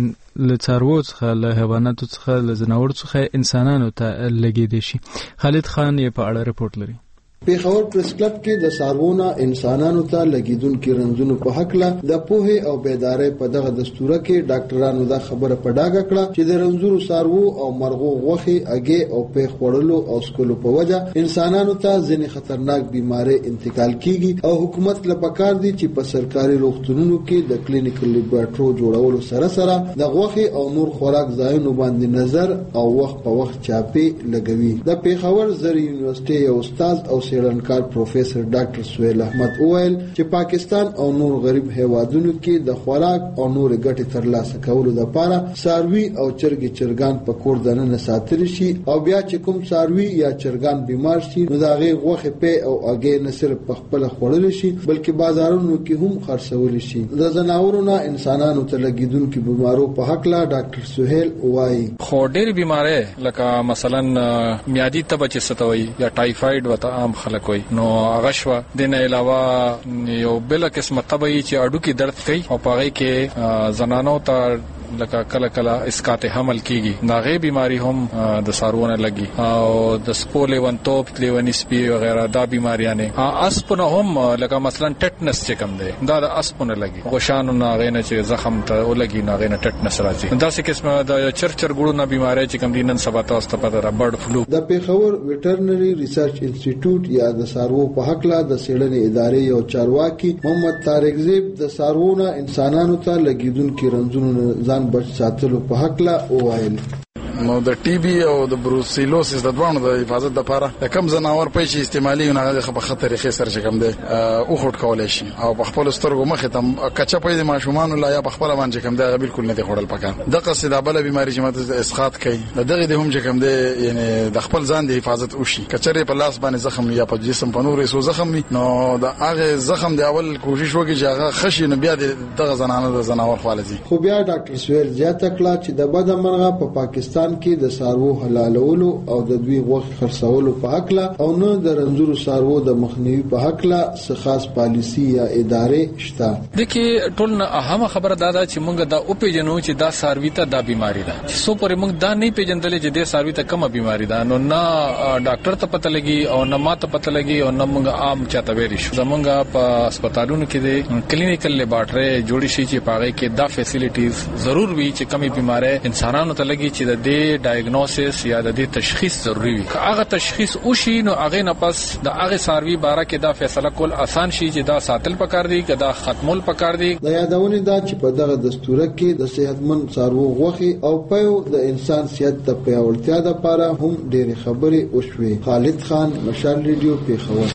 S1: ل ل څاروو څخه له حیواناتو څخه له زناور څخه انسانانو ته لګیدي شي خالد خان یې په اړه رپورت لري
S17: پیښور پریس کلب کې د سارونه انسانانو ته لګیدونکو رنځونو په حق له د پوهه او بیدارۍ په دغه دستور کې ډاکټرانو دا خبره په ډاګه کړه چې د رنځورو سارو او مرغو غوخي اگې او په خورلو او سکولو په وجه انسانانو ته ځینې خطرناک بيمارۍ انتقال کیږي او حکومت له پکار دي چې په سرکاري روغتونونو کې د کلینیکل لیبارټرو جوړولو سره سره د غوخي او نور خوراک ځایونو باندې نظر او وخت په وخت چاپی لګوي د پیښور زری یونیورسيټي یو استاد او سیرنکار پروفیسور ډاکټر سہیل احمد اویل چې پاکستان او نور غریب هیوادونو کې د خوراک او نور ګټې ترلاسه کولو لپاره ساروي او چرګي چرګان په کور دننه ساتل شي او بیا چې کوم ساروي یا چرګان بیمار شي نو دا غي غوخه په او اگې نه صرف په خپل خوړل شي بلکې بازارونو کې هم خرڅول شي د زناورونو انسانانو ته لګیدونکو بیمارو په حق لا ډاکټر سہیل وایي
S18: خو ډېر بیمارې لکه مثلا میادي تبه چې ستوي یا ټایفاید وته عام خلک وي نو هغه شو د نه علاوه یو بل قسمه تبه چې اډو کې درد کوي او پاره کې زنانو ته لکه کله کله اسقاط حمل کیږي دا غي بیماری هم د سارونه لګي او د سپول ون توپ لیونی سپي وغیرہ دا بیماریاں نه اسپنه هم لکه مثلا ټټنس چې کوم دی دا د اسپنه لګي غشانو نه غینه چې زخم ته ولګي نه غینه ټټنس راځي دا څه قسمه د چرچر ګړو نه بیماری چې کوم دینن سبا تاسو ته پته را برډ فلو
S17: د پیښور ویټرنری ریسرچ انسټیټیوټ یا د سارو په حق لا د سیړنې ادارې او چارواکي محمد طارق زیب د سارونه انسانانو ته لګیدونکو رنځونو ځان بچ ساتلو په حق لا وویل
S19: نو د ټي بي او د بروسیلوسس د دوانو د حفاظت لپاره کم زناور پېچ استعمالي نه هغه په خطر کې سره کم دی او خټ کولای شي او په خپل سترګو مخه تم کچا پې د ماشومان لا یا په خپل باندې کم دی بالکل نه دی خړل پکان د قصیده بل بیماری چې مت اسقاط کوي دغه د هم چې کم دی یعنی د خپل ځان د حفاظت وشي کچره په لاس باندې زخم یا په جسم په نور سو زخم نو د هغه زخم دی اول کوشش وکړي چې هغه خشي نه بیا دغه زنانه د زناور خالصي
S17: خو بیا ډاکټر سویل زیاته کړه چې د بد مرغه په پاکستان کې د سارو حلالولو او د دوی غوښه خرڅولو په حق لا او نه د رنځورو سارو د مخنیوي په حق لا څه خاص پالیسی یا ادارې شته
S18: د کې ټول نه اهمه خبره دا ده چې موږ دا او پیژنو چې دا ساروي ته دا بیماری ده چې سو پرې موږ دا نه پیژندل چې د ساروي ته کومه بیماری ده نو نه ډاکټر ته پته لګي او نه ماته پته لګي او نه موږ عام چاته ویری شو زمونږ په هسپتالونو کې د کلینیکل لیبارټري جوړی شي چې پاره کې دا فیسیلیټیز ضرور وي چې کومه بیماری انسانانو ته لګي چې د دې ډایګنوسس یا د دې تشخیص ضروری وي که هغه تشخیص وشي نو هغه نه پس د هغه ساروي باره کې دا فیصله کول آسان شي چې دا ساتل پکار دي که دا ختمول پکار دي
S17: د یادونه دا چې په دغه دستور کې د صحتمند سارو غوخي او په د انسان صحت ته پیاوړتیا لپاره هم ډېر خبرې وشوي خالد خان مشال ریډیو پیښور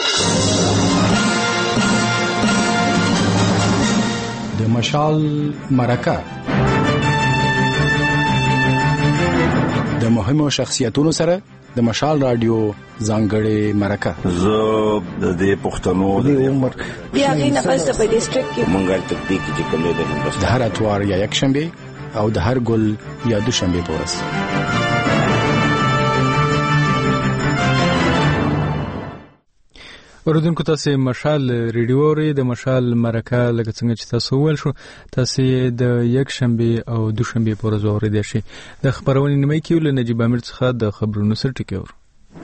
S20: د مشال مرکه د مهمو شخصیتونو سره د مشال رادیو ځانګړې مرکه
S21: زه د دې پښتنو د عمر
S12: بیا غینه پس په ډیسټریکټ کې
S21: مونږه تطبیق چې کوم دی
S20: د هر اتوار یا یک شنبه او د هر ګل یا دوشنبه په ورځ
S1: اوردونکو تاسو مشال ریډیو اورئ. د مشال مرکه لکه څنګه چې تاسو وویل شو تاسو د یک شنبه او دوشنبه پر ورځ اوریدئ شي. د خبرونې نیمه کې ول نجیب امیر څخه د خبرونو سره ټکی اور.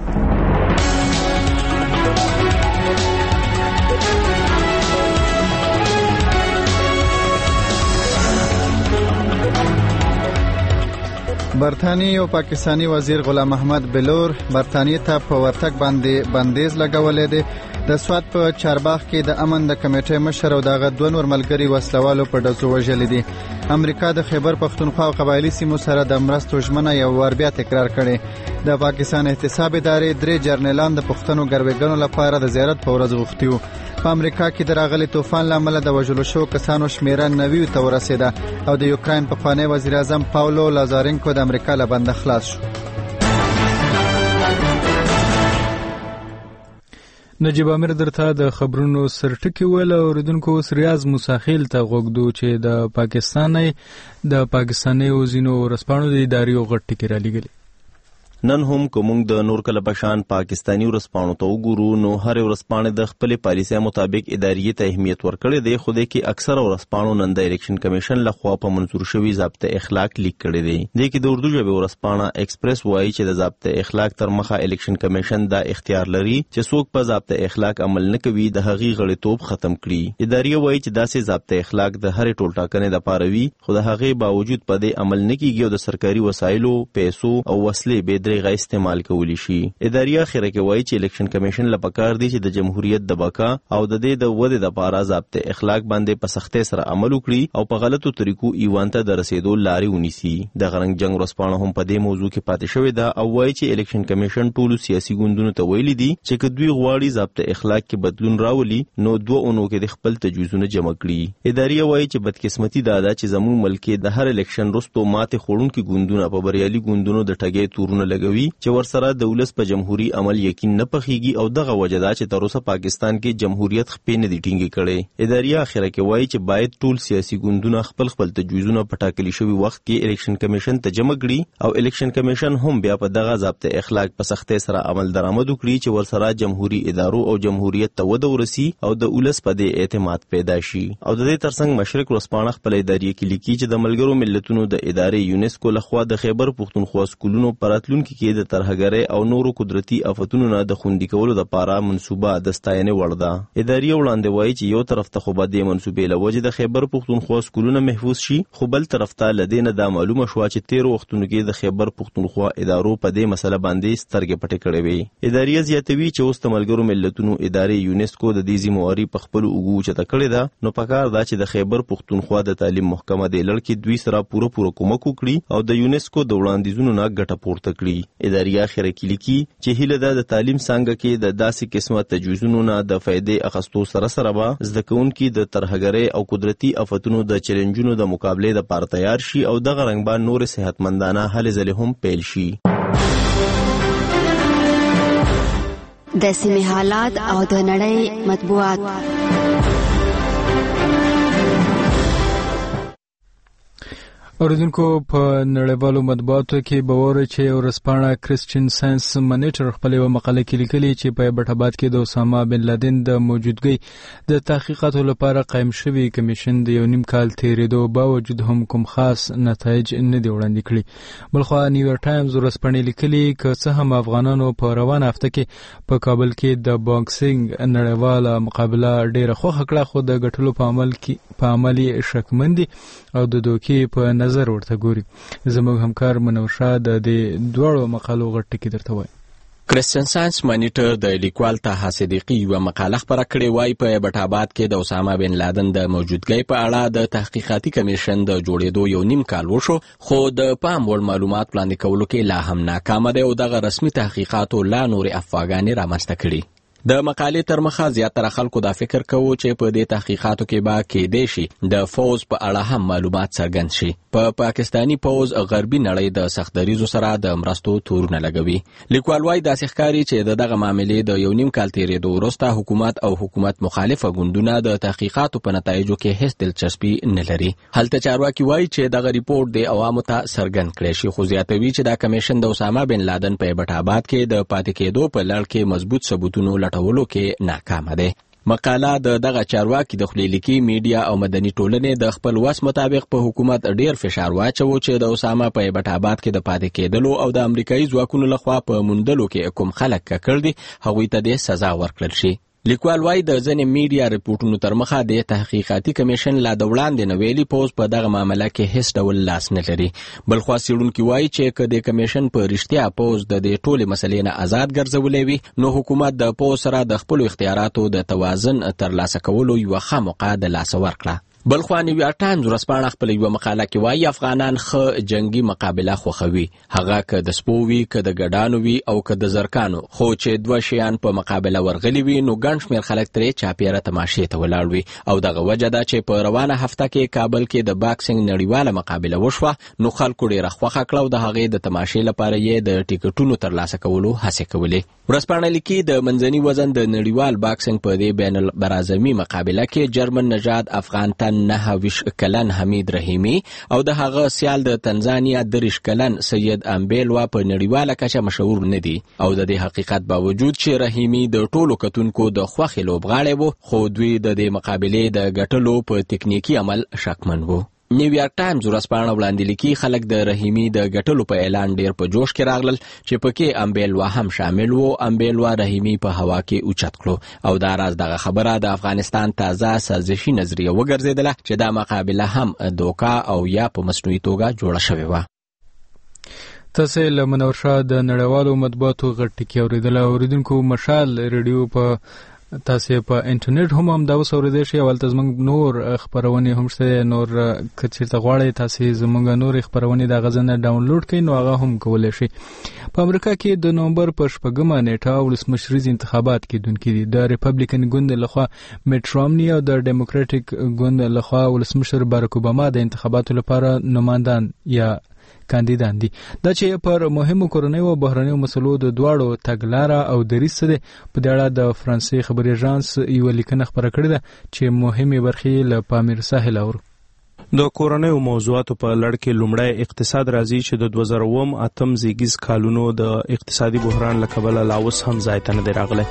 S2: برطانیې او پاکستانی وزیر غلام محمد بلور برطانیې ته په ورتګ باندې بندیز لګولې ده. د سوات په چارباغ کې د امن د کمیټې مشر او دغه دوه نور ملګري وسلوالو په ډزو وژلي دي. امریکا د خیبر پښتونخوا او قبایلی سیمو سره د مرستو ژمنه یو ور بیا تکرار کړي. د پاکستان احتساب ادارې درې جرنیلان د پښتنو ګروېګانو لپاره د زیارت په ورځ غوښتي وو. په امریکا کې د راغلي طوفان لامل د وژلو شو کسانو شمیره نوي ته ورسېده او د یوکرين پخوانی وزیر اعظم پاولو لازارینکو د امریکا له بنده خلاص شو.
S1: نجیب امیر درته د خبرونو سرټکی ویل. اوریدونکو اوس ریاض مساخیل ته غوږدو چې د پاکستاني د پاکستاني وزینو ورسپانو د ادارې غټ ټکی را لګلی.
S4: نن هم کومنګ د نور کله پشان پاکستانی ورسپانو ته وګورو نو هر ورسپانه د خپل پالیسۍ مطابق ادارې ته اهمیت ورکړي دی. خو د کې اکثر ورسپانو نن د الیکشن کمیشن لخوا په منظور شوی ضابطه اخلاق لیک کړي دي. د کې د اردو ژبه ورسپانه ایکسپریس وایي چې د ضابطه اخلاق تر مخه الیکشن کمیشن دا اختیار لري چې څوک په ضابطه اخلاق عمل نه کوي د هغې غړیتوب ختم کړي. ادارې وایي چې داسې ضابطه اخلاق د هر ټول ټاکنې د پاره وي خو د هغې باوجود په دې عمل نه کیږي او د سرکاري وسایلو پیسو او وسلې به درې غي استعمال کولی شي. ادارې اخره کې وایي چې الیکشن کمیشن لپاره دی چې د جمهوریت د بقا او د دې د ودې لپاره ضابطه اخلاق باندې په سختۍ سره عمل وکړي او په غلطو طریقو ایوان ته د رسیدو لارې ونیسي. د غرنګ جنگ ورسپانه هم په دې موضوع کې پاتې شوې ده او وایي چې الیکشن کمیشن ټولو سیاسي ګوندونو ته ویلي دي چې که دوی غواړي ضابطه اخلاق کې بدلون راولي نو دوه اونو کې د خپل تجویزونه جمع کړي. ادارې وایي چې بدقسمتي دا ده چې زموږ ملک د هر الیکشن وروسته ماته خوړونکي ګوندونه په بریالي ګوندونو د ټګۍ تورونه لګوي چې ورسره د ولس په جمهوریت عمل یقین نه پخېږي او دغه وجه ده چې تر اوسه پاکستان کې جمهوریت خپې نه دي ټینګې کړي. ادارې اخره کې وایي چې باید ټول سیاسي ګوندونه خپل خپل تجویزونه په ټاکلي شوي وخت کې الیکشن کمیشن ته جمع کړي او الیکشن کمیشن هم بیا په دغه ضابطه اخلاق په سختۍ سره عمل درآمد وکړي چې ورسره جمهوریت ادارو او جمهوریت ته وده ورسي او د ولس په دې اعتماد پیدا شي. او د دې ترڅنګ مشرق ورسپانه خپل ادارې کې لیکي چې د ملګرو ملتونو د ادارې یونیسکو لخوا د خیبر پښتونخوا سکولونو پراتلونکو کې د ترهګرۍ او نورو قدرتي افتونو نه د خوندي کولو لپاره منصوبه د ستاینې وړ ده. ادارې وړاندې وایي چې یو طرف ته خو به د منصوبې له وجې د خیبر پښتونخوا سکولونه محفوظ شي خو بل طرف ته له دې نه دا معلومه شوه چې تیرو وختونو کې د خیبر پښتونخوا ادارو په دې مسله باندې سترګې پټې کړې وې. ادارې زیاتوي چې اوس د ملګرو ملتونو ادارې یونیسکو د دې ذمہواري په خپلو اوږو اوچته کړې ده نو پکار ده چې د خیبر پښتونخوا د تعلیم محکمه دې لړ کې دوی سره پوره پوره کومک وکړي او د یونیسکو د وړاندیزونو نه ګټه پورته کړي. ادارې اخره کې لیکي چې هیله ده د تعلیم څنګه کې د داسې قسمه تجویزونو نه د فائدې اخستو سره سره به زده کوونکي د ترهګرۍ او قدرتي افتونو د چیلنجونو د مقابلې لپاره تیار شي او دغه رنګ به نور صحتمندانه هلې ځلې هم پیل شي.
S6: د سیمې حالات او د نړۍ مطبوعات.
S1: اوریدونکو په نړیوالو مطبوعاتو کې باور چې ورسپانه کرسچین ساينس مانیټر خپل یو مقاله کې لیکلي چې په بټاباد کې د اسامه بن لادن د موجودګۍ د تحقیقاتو لپاره قائم شوی کمیشن د یو نیم کال تیریدو باوجود هم کوم خاص نتایج نه دی وړاندې کړي. بلخو نیویارک ټایمز ورسپانه لیکلي که څه هم افغانانو په روانه هفته کې په کابل کې د باکسینګ نړیواله مقابله ډیره خوښه کړه خو د ګټلو په عمل کې په عملي شکمندي او د دوکې په نظر ورته ګوري. زموږ همکار منورشاه د دې دوړو مقالو غټ ټکی درته وایي.
S22: کرسچین ساينس مانیټر د لیکوال طه صدیقي یو مقاله خبره کړې وای په بټاباد کې د اسامه بن لادن د موجودګۍ په اړه د تحقیقاتي کمیشن د جوړېدو یو نیم کال وشو خو د پام وړ معلومات وړاندې کولو کې لا هم ناکام دی او دغه رسمي تحقیقاتو لا نور افواګانې رامنځته کړي. د مقالې تر مخه زیاتره خلکو دا فکر کوي چې په دې تحقیقاتو کې به کېدې شي د فوز په اړه هم معلومات څرګند شي. په پا پاکستانی فوز غربي نړۍ د سختدریزو سره د مرستو تورونه لګوي. لیکوال وايي داسې ښکاري چې دغه معاملې د یو نیم کال تیریدو وروسته حکومت او حکومت مخالفه ګوندونه د تحقیقاتو په نتایجو کې هیڅ دلچسپي نه لري. هلته چارواکي وايي چې دغه ریپورت د عوامو ته څرګند کړي شي خو زیاتوي چې دا کمیشن د اسامه بن لادن په بټاباد کې د پاتې کېدو په لړ کې مضبوط ثبوتونه پټولو کې ناکامه ده. مقاله د دغه چارواکي د خلیلیکي میډیا او مدني ټولنې د خپل وس مطابق په حکومت ډیر فشار واچو چې د اسامه په ایبټ آباد کې د پاتې کېدلو او د امریکایي ځواکونو لخوا په موندلو کې کوم خلک کړ دي هغوی ته د سزا ورکړل شي. لیکوال وايي د ځینې میډیا رپورټونو تر مخه د تحقیقاتي کمیشن لا د وړاندې نه ویلي پوز په دغه معامله کې هیڅ ډول لاس نه لري. بلخوا څېړونکي وايي چې که د کمیشن په رښتیا پوز د دې ټولې مسلې نه آزاد ګرځولی وي نو حکومت د پوز سره د خپلو اختیاراتو د توازن ترلاسه کولو یوه ښه موقع د لاسه ورکړه. بلخوا نیویارک ټایمز ورځپاڼه خپله یوه مقاله کې وایي افغانان ښه جنگي مقابله خوښوي، هغه که د سپو وي که د ګډانو وي او که د زرکانو، خو چې دوه شیان په مقابله ورغلي وي نو ګڼ شمېر خلک ترې چاپېره تماشې ته ولاړ وي. او دغه وجه ده چې په روانه هفته کې کابل کې د باکسینګ نړیواله مقابله وشوه نو خلکو ډېره خوښه کړه او د هغې د تماشې لپاره یې د ټیکټونو ترلاسه کولو هڅې کولې. ورځپاڼه لیکي د منځني وزن د نړیوال باکسینګ په دې بین البرازمي مقابله کې جرمن نژاد افغان تن نهه ویشت کلن حمید رحیمي او د هغه سیال د تنزانیا دریش کلن سید امبیلوا په نړیواله کچه مشهور نه دي او د دې حقیقت باوجود چې رحیمي د ټولو کتونکو د خوښې لوبغاړی و خو دوی د دې مقابلې د ګټلو په تکنیکي عمل شکمن وو. نیویارک ټایمز ورځپاڼه وړاندې لیکي خلک د رحیمي د ګټلو په اعلان ډیر په جوش کې راغلل چې پکې امبیلوا هم شامل وو. امبیلوا رحیمي په هوا کې اوچت کړو او دا راز دغه خبره د افغانستان تازه سازشي نظریه وګرځېدله چې دا مقابله هم دوکا او یا په مصنوعي توګه جوړه شوې وه.
S1: تاسې له منور شاه د نړیوالو مطبوعاتو غټ ټکي اورېدله. اورېدونکو مشال ریډیو په تاسې په انټرنیټ هم هم دا اوس اورېدی شئ او هلته زموږ نور خپرونې هم شته. نور که چېرته غواړئ تاسې زموږ نورې خپرونې د هغه ځای نه ډاونلوډ کړئ نو هغه هم کولی شئ. په امریکا کې د نومبر په شپږمه نیټه ولسمشریز انتخابات کېدونکي دي. د ریپبلیکن ګوند لخوا میټ رامني او د ډیموکراټیک ګوند لخوا ولسمشر بارک اوباما د انتخاباتو لپاره نمایندان یا کاندیدان دي. دا چې پر مهمو کورنیو او بهرنیو مسلو د دواړو تګلاره او دریځ څه دی په دې اړه د فرانسې خبري اژانس یوه لیکنه خپره کړې ده چې مهمې برخې له پامیر ساحل اورو.
S5: د کورنیو موضوعاتو په لړ کې لومړی اقتصاد راځي چې د دوه زره اووم اتم زیږیز کالونو د اقتصادي بحران له کبله لا اوس هم ځای ته نه دی راغلی.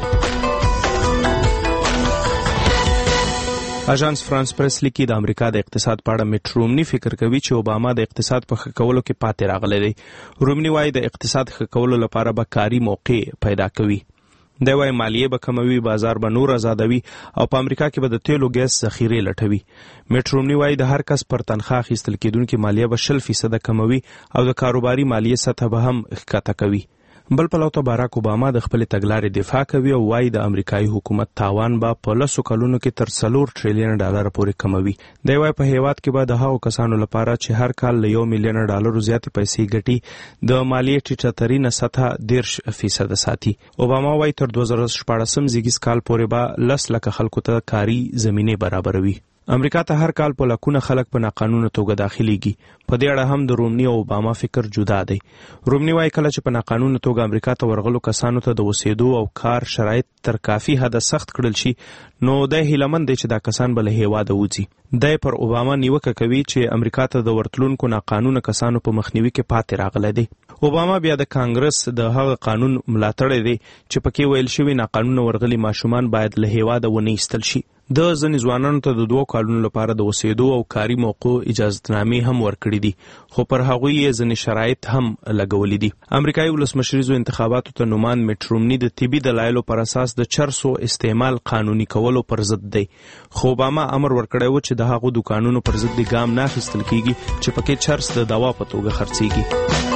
S5: اژانس فرانس پریس لیکي د امریکا د اقتصاد په اړه میټ رومني فکر کوي چې اوباما د اقتصاد په ښه کولو کې پاتې راغلی دی. رومني وایي د اقتصاد ښه کولو لپاره به کاري موقع پیدا کوي. دی وایي مالیې به کموي، بازار به نور ازادوي او په امریکا کې به د تیلو ګیس ذخیرې لټوي. میټ رومني وایي د هر کس پر تنخواه اخیستل کېدونکې مالیه به شل فیصده کموي او د کاروباري مالیې سطح به هم ښکته کوي. بل پلو ته باراک اوباما د خپلې تګلارې دفاع کوي او وایي د امریکایي حکومت تاوان به په لسو کلونو کې تر څلور ټریلیون ډالر پورې کموي. دی وایي په هیواد کې به د هغو کسانو لپاره چې هر کال له یو میلیون ډالرو زیاتې پیسې ګټي د مالیې ټیټه ترینه سطح دېرش فیصده ساتي. اوباما وایي تر دوه زره شپاړسم زیږیز کال پورې به لس لکه خلکو ته کاري زمینې برابروي. امریکا ته هر کال په لکونه خلک په ناقانونه توګه داخليږي. په دې اړه هم د رومني او اوباما فکر جدا دی. رومني وایي کله چې په ناقانونه توګه امریکا ته ورغلو کسانو ته د اوسېدو او کار شرایط تر کافي حده سخت کړل شي نو دی هیلهمند دی چې دا کسان به له هیواده وځي. دی پر اوباما نیوکه کوي چې امریکا ته د ورتلونکو ناقانونه کسانو په مخنیوي کې پاتې راغلی دی. اوباما بیا د کانګرس د هغه قانون ملاتړی دی چې پکې ویل شوي ناقانونه ورغلي ماشومان باید له هیواده ونه ایستل شي. د ځینې ځوانانو ته د دوو کالونو لپاره د اوسېدو او کاري موقعو اجازتنامې هم ورکړي دي خو پر هغوی یې ځینې شرایط هم لګولي دي. امریکایي ولسمشریزو انتخاباتو ته نوماند میټ رومني د طبي دلایلو پر اساس د چرسو استعمال قانوني کولو پر ضد دی خو اوباما امر ورکړی و چې د هغو دوکانونو پر ضد ګام نه اخیستل کیږي چې پکې چرس د دوا په توګه خرڅیږي.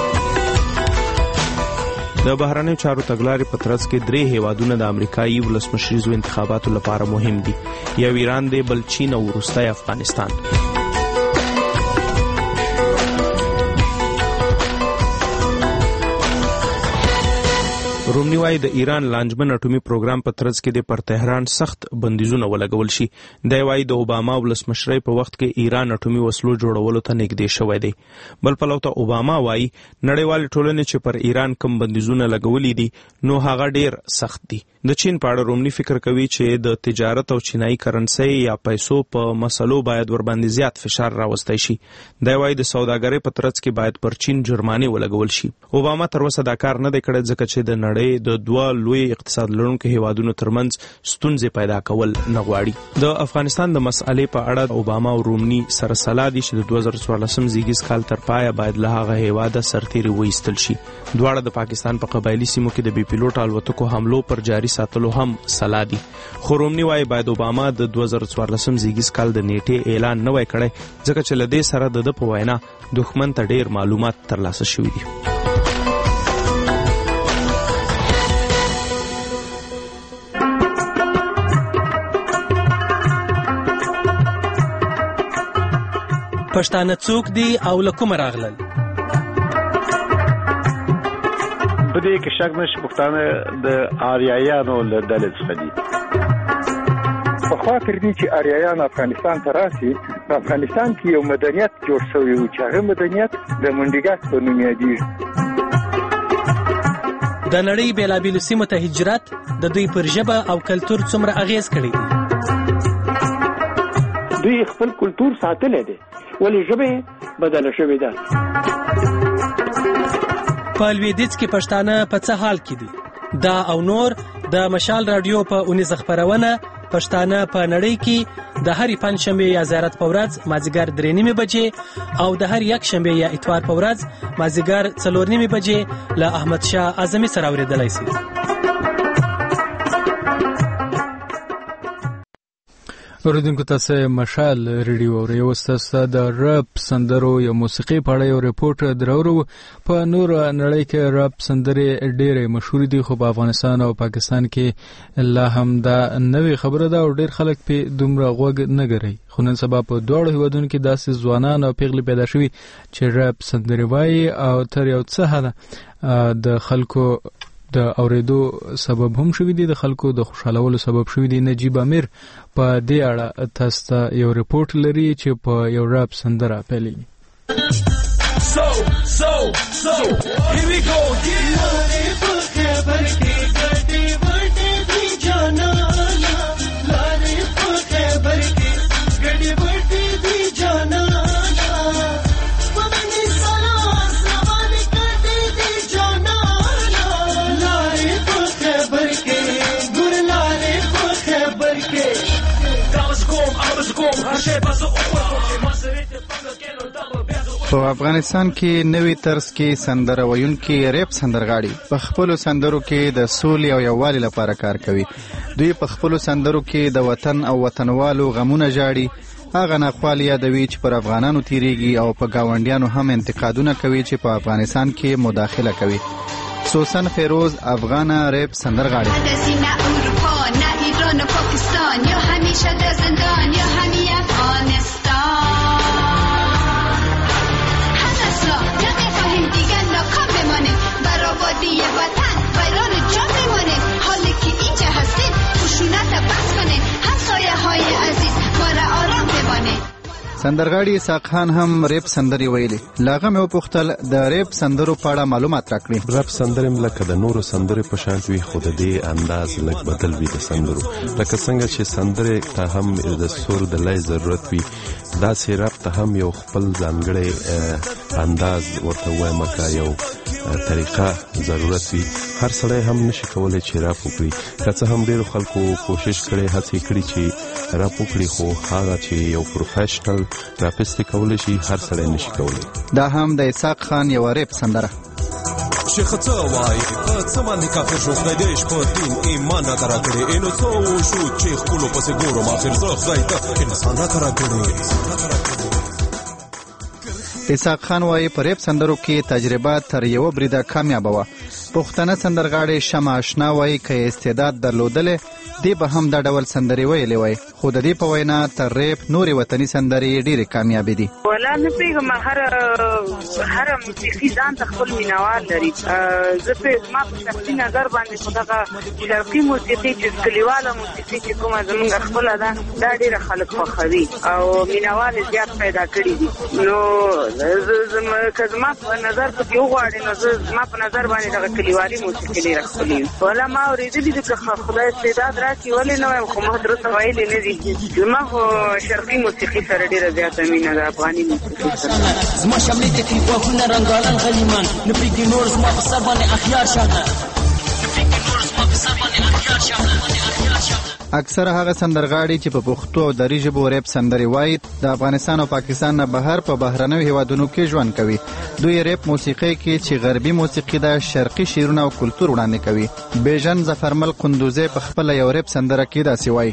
S5: د بهرنیو چارو تګلارې په ترڅ کې درې هیوادونه د امریکایي ولسمشریزو انتخاباتو لپاره مهم دي. یو ایران دی، بل چین او وروستی افغانستان. رومني وایي د ایران لانجمن اټومي پروګرام په ترڅ کې د پر تهران سخت بندیزونه ولګول شي. دی وایي د اوباما ولسمشرۍ په وخت کې ایران اټومي وسلو جوړولو ته نږدې شوی دی. بل پلو ته اوباما وایي نړیوالې ټولنې چې پر ایران کم بندیزونه لګولي دي نو هغه ډیر سخت دي. د چین په اړه رومني فکر کوي چې د تجارت او چینایي کرنسۍ یا پیسو په مسلو باید ورباندې زیات فشار راوستی شي. دی وایي د سوداګرۍ په ترڅ کې باید پر چین جرمانې ولګول شي. اوباما تر اوسه دا کار نه دی کړی ځکه چې د نړۍ هغې د دوه لوی اقتصاد لرونکو هیوادونو ترمنځ ستونزې پیدا کول نه غواړي. د افغانستان د مسئلې په اړه اوباما او رومني سره سلا دي چې د دوه زره څوارلسم زیږیز کال تر پایه باید له هغه هیواده سرتیري وایستل شي. دواړه د پاکستان په قبایلي سیمو کې د بې پیلوټ الوتکو حملو پر جاري ساتلو هم سلا دي. خو رومني وایي باید اوباما د دوه زره څوارلسم زیږیز کال د نیټې اعلان نه وای کړی ځکه چې له دې سره د ده په وینا دښمن ته ډېر معلومات ترلاسه شوي دي.
S7: پښتانه څوک دي او له کومه راغلل؟
S9: په دې کې شک نشته پښتانه د آریایانو له ډلې څخه دي.
S23: پخوا تر دې چې آریایان افغانستان ته راسي، په افغانستان کې یو مدنیت جوړ شوی و چې هغه مدنیت د منډیګک په نوم یادېږي.
S7: د نړۍ بېلابېلو سیمو ته هجرت د دوی پر ژبه او کلتور څومره اغېز کړی دی؟
S24: دوی خپل کلتور ساتلی دی ولې ژبه بدله شوې ده.
S7: په لویدیځ کې پښتانه په څه حال کې دي؟ دا او نور د مشال رادیو په اونیزه خپرونه پښتانه په نړۍ کې د هرې پنجشنبې یا زیارت په ورځ مازدیګر درې نیمې بجې او د هر یک شنبې یا اتوار په ورځ مازدیګر څلور نیمې بجې له احمد شاه اعظمي سره اورېدلی شي.
S1: اوریدونکو تاسو مشال ریډیو اورئ. اوس تاسو د رپ سندرو یا موسیقي په اړه یو ریپورت درورو. په نور نړۍ کې رپ سندرې ډېرې مشهور دي خو په افغانستان او پاکستان کې لا هم دا نوې خبره ده او ډېر خلک په دومره غوږ نه ګري. خو نن سبا په دواړو هیوادونو کې داسې ځوانان او پیغلې پیدا شوي چې رپ سندرې وایي او تر یو څه حده د خلکو د اوریدو سبب هم شوی دی، د خلکو د خوشحالولو سبب شوی دی. نجیب امیر په دې اړه تاسو ته یو ریپورت لري چې په یو رپ سندره پیلي. So so so here we go
S2: په افغانستان کې نوې طرز کې سندره ویونکي ریپ سندرغاړي په خپلو سندرو کې د سولې او یووالي لپاره کار کوي. دوی په خپلو سندرو کې د وطن او وطنوالو غمونه ژاړي، هغه ناخوالې یادوي چې پر افغانانو تیریږي او په ګاونډیانو هم انتقادونه کوي چې په افغانستان کې مداخله کوي. سوسن فیروز افغانه ریپ سندرغاړي. سندرغاړي اسحاق خان هم ریپ سندري ویلي. لاغه مې وپوښتل د ریپ سندرو په اړه معلومات راکړي.
S25: ریپ سندرې لکه د نورو سندرې په شان وي خو د دې انداز لږ بدل وي د سندرو، لکه څنګه چې سندرې ته هم د سور د لای ضرورت وي داسې ریپ ته هم یو خپل ځانګړی انداز ورته وایم که یو طریقه ضرورت وي. هر سړی هم نشي کولی چې ریپ وکړي، که څه هم ډېرو خلکو کوشش کړی هڅې کړي چې ریپ وکړي خو هغه چې یو پروفیشنل ریپسټ کولی شي هر سړی نشي کولی.
S2: دا هم د اسحاق خان یو ریپ سندره.
S26: شیخ څه وایي په څه باندې کافر شو خدای دې په دین ایمان راته راکړی اینو څه وشو چې خپلو پسې ګورم آخر زه خدای ته انسان راته راکړی.
S2: اسحاق خان وایي په ریپ سندرو کې تجربه تر یوه بریده کامیابه وه. پښتانه سندرغاړي شمع اشنا وایي که استعداد درلودلی دی به هم دا ډول سندرې ویلې وای، خو د دې په وینا تر ریپ نورې وطني سندرې ډېرې کامیابې دي.
S27: ولا نه پوهېږم، هر هر موسیقي ځان ته خپل مینوال لري. زه په زما په شخصي نظر باندې خو دغه شرقي موسیقي چې کلیواله موسیقي چې کومه زمونږ خپله ده دا ډېره خلک خوښوي او مینوال یې زیات پیدا کړي دي. نو که زما په نظر پکې وغواړې نو زه زما په نظر باندې دغه کلیوالي موسیقي ډېره ښکلې وي. ولا ما اورېدلي دي که خدای استعداد راکړي ولې نه وایم، خو ما درته ویلې نه دي. زما خو شرقي موسیقي سره ډېره زیاته مینه ده، افغاني موسیقي سره.
S28: زما شملې ته کړي غوږونه رنګارنګ غلیمان، نه پرېږدي نور زما په سر باندې اخیار شاته.
S2: اکثره هغه سندرغاړي چې په پښتو او دري ژبو ریپ سندري وایي د افغانستان او پاکستان نه بهر په بهرنیو هیوادونو کې ژوند کوي. دوی ریپ موسیقي کې چې غربي موسیقي د شرقي شیرونه او کلتور وړاندې کوي. بیژن ظفرمل قندوزی په خپل یو ریپ سندره کې داسې وایي: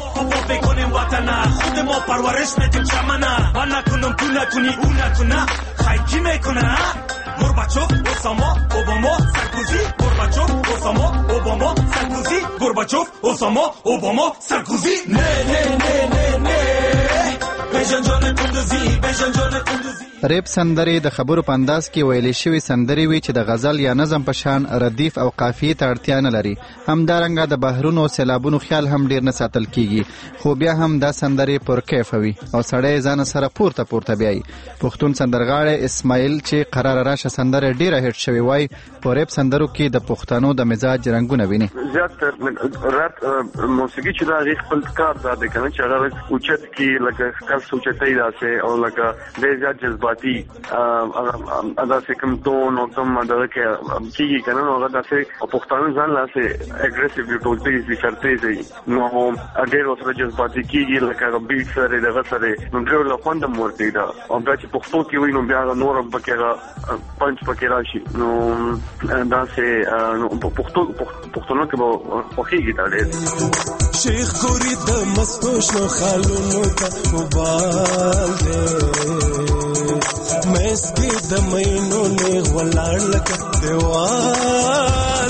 S2: Gorbachev, Osama, Obama, Sarkozy, Gorbachev, Osama, Obama, Sarkozy, Gorbachev, Osama, Obama, Sarkozy. Ne ne ne ne ne. Bejan jone kunduzi, bejan jone kunduzi. ریپ سندري د خبرو په انداز کې ویلې شوی سندري وي چې د غزل یا نظم په شان ردیف او قافیه ته اړتیا نه لري. همدارنګه د بحرونو سیلابونو خیال هم ډیر نه ساتل کیږي، خو بیا هم دا سندري پر کیف وي او سړی ځان سره پورته پورته بیاي. پښتون سندرغاړی اسماعیل چې قرار راشه سندره ډیره هټ شوی وای، په ریپ سندرو کې د پښتنو د مزاج رنگونه ویني.
S3: زیات رات موسیقي چې دا خپل کار دا د کنه چې هغه اوچت کې لکه کل سوچتای داسه او لکه د زیات جذباتي ادا سے کم ټون او کم ادا کې کیږي کنه نو هغه داسه پښتون ځان لاسه اګریسیو ټولته یې چلته یې نو اګر اوسره جذباتي کیږي لکه بیټ سره دغه سره نو ډېر له خوند مرتي دا او دا چې پښتو کې وي نو بیا نور پکې پنځ پکې راشي نو دا سه نو پښتو پښتون کې به خوږي دا ډېر
S26: شیخ ګوري د مستوش نو خالونو ته وبال دې مېس کې د مینو نه ولاړ لکه دیوال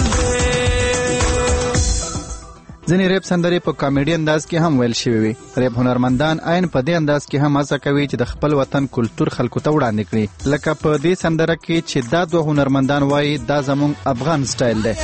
S2: ځینې ریپ سندرې په کامیډي انداز کې هم ویل شوی وي. ریپ هنرمندان عین په دې انداز کې هم هڅه کوي چې د خپل وطن کلتور خلکو ته وړاندې کړي، لکه په دې سندره کې چې دا دوه هنرمندان وایي دا زموږ افغان سټایل دی.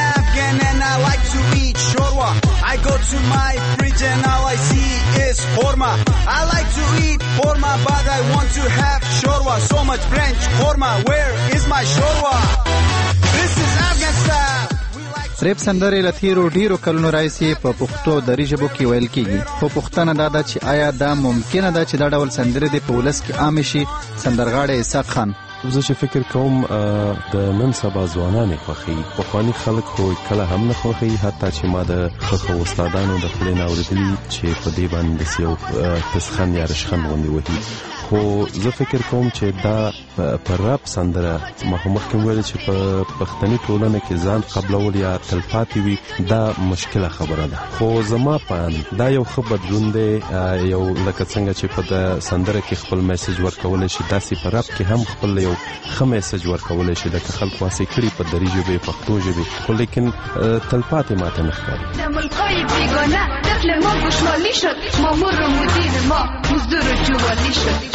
S8: I go to my fridge and all I see is korma. I like to eat korma, but I want to have shorwa. So much French korma, where is my shorwa? This is Afghan style.
S2: ریپ سندرې له تیرو ډیرو کلونو راهیسې په پښتو او دري ژبو کې ویل کیږي، خو پوښتنه دا ده چې آیا دا ممکنه ده چې دا ډول سندرې د په ولس کې عام شي؟ سندرغاړی اسحاق خان:
S25: زه چې فکر کوم د نن سبا ځوانان خوښي، پخواني خلک خو کله هم نه خوښي، حتی چې ما د خو استادانو د خپل نه اوریدلي چې په دې باندې یو تسخن یا رشخن غوندي وتی، خو زه فکر کوم چې دا پر راب سندره مخکې ویل چې په پښتني ټولنه کې ځان قبلول یا تلپاتې وي دا مشکله خبره ده، خو زما په دا یو ښه بدلون دی، یو لکه څنګه چې په د سندره کې خپل میسج ورکولی شي داسې په راب کې هم خپل یو ښه میسج ورکولی شي، لکه خلکو هڅې کړي په دري ژبې پښتو ژبې، خو لیکن تلپاتې ماته نه ښکاري.
S10: در ملکای بیگانه دخل ما گوشمالی شد، مامور و مدیر ما مزدور و جوالی شد.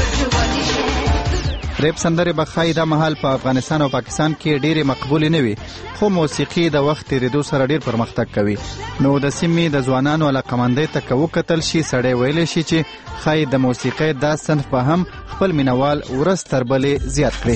S2: ریپ سندرې به ښایي دا مهال په افغانستان او پاکستان کې ډېرې مقبولې نه وي، خو موسیقي د وخت تېرېدو سره ډېر پرمختګ کوي. نو د سیمې د ځوانانو علاقمندۍ ته که وکتل شي، سړی ویلی شي چې ښایي د موسیقۍ دا صنف به هم خپل مینوال ورځ تر بلې زیات کړي.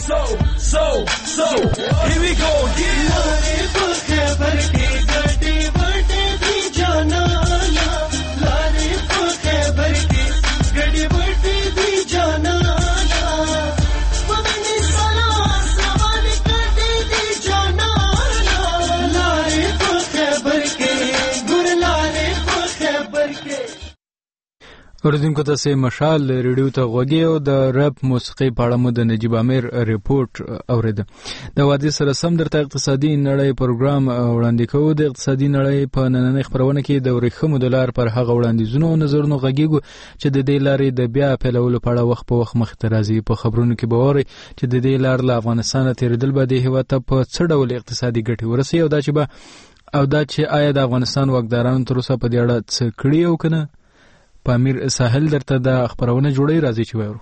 S1: اوریدونکو تاسې مشال ریډیو ته غوږی او د ریپ موسیقي په اړه مو د نجیب امیر ریپورت اوریده. د وادي سره سم درته اقتصادي نړۍ پروګرام وړاندې کوو. د اقتصادي نړۍ په نننۍ خپرونه کې د ورېښمو د لار پر هغه وړاندیزونو او نظرونو غږیږو چې د دې لارې د بیا پیلولو په اړه وخت په وخت مخې ته راځي. په خبرونو کې به واورئ چې د دې لار له افغانستانه تېرېدل به د هېواد ته په څه ډول اقتصادي ګټې ورسوي او دا چې به او دا چې آیا د افغانستان واکدارانو تر اوسه په دې اړه څه کړي او که نه. پامیر ساحل درته د خبرونه جوړی راځي چې وایو.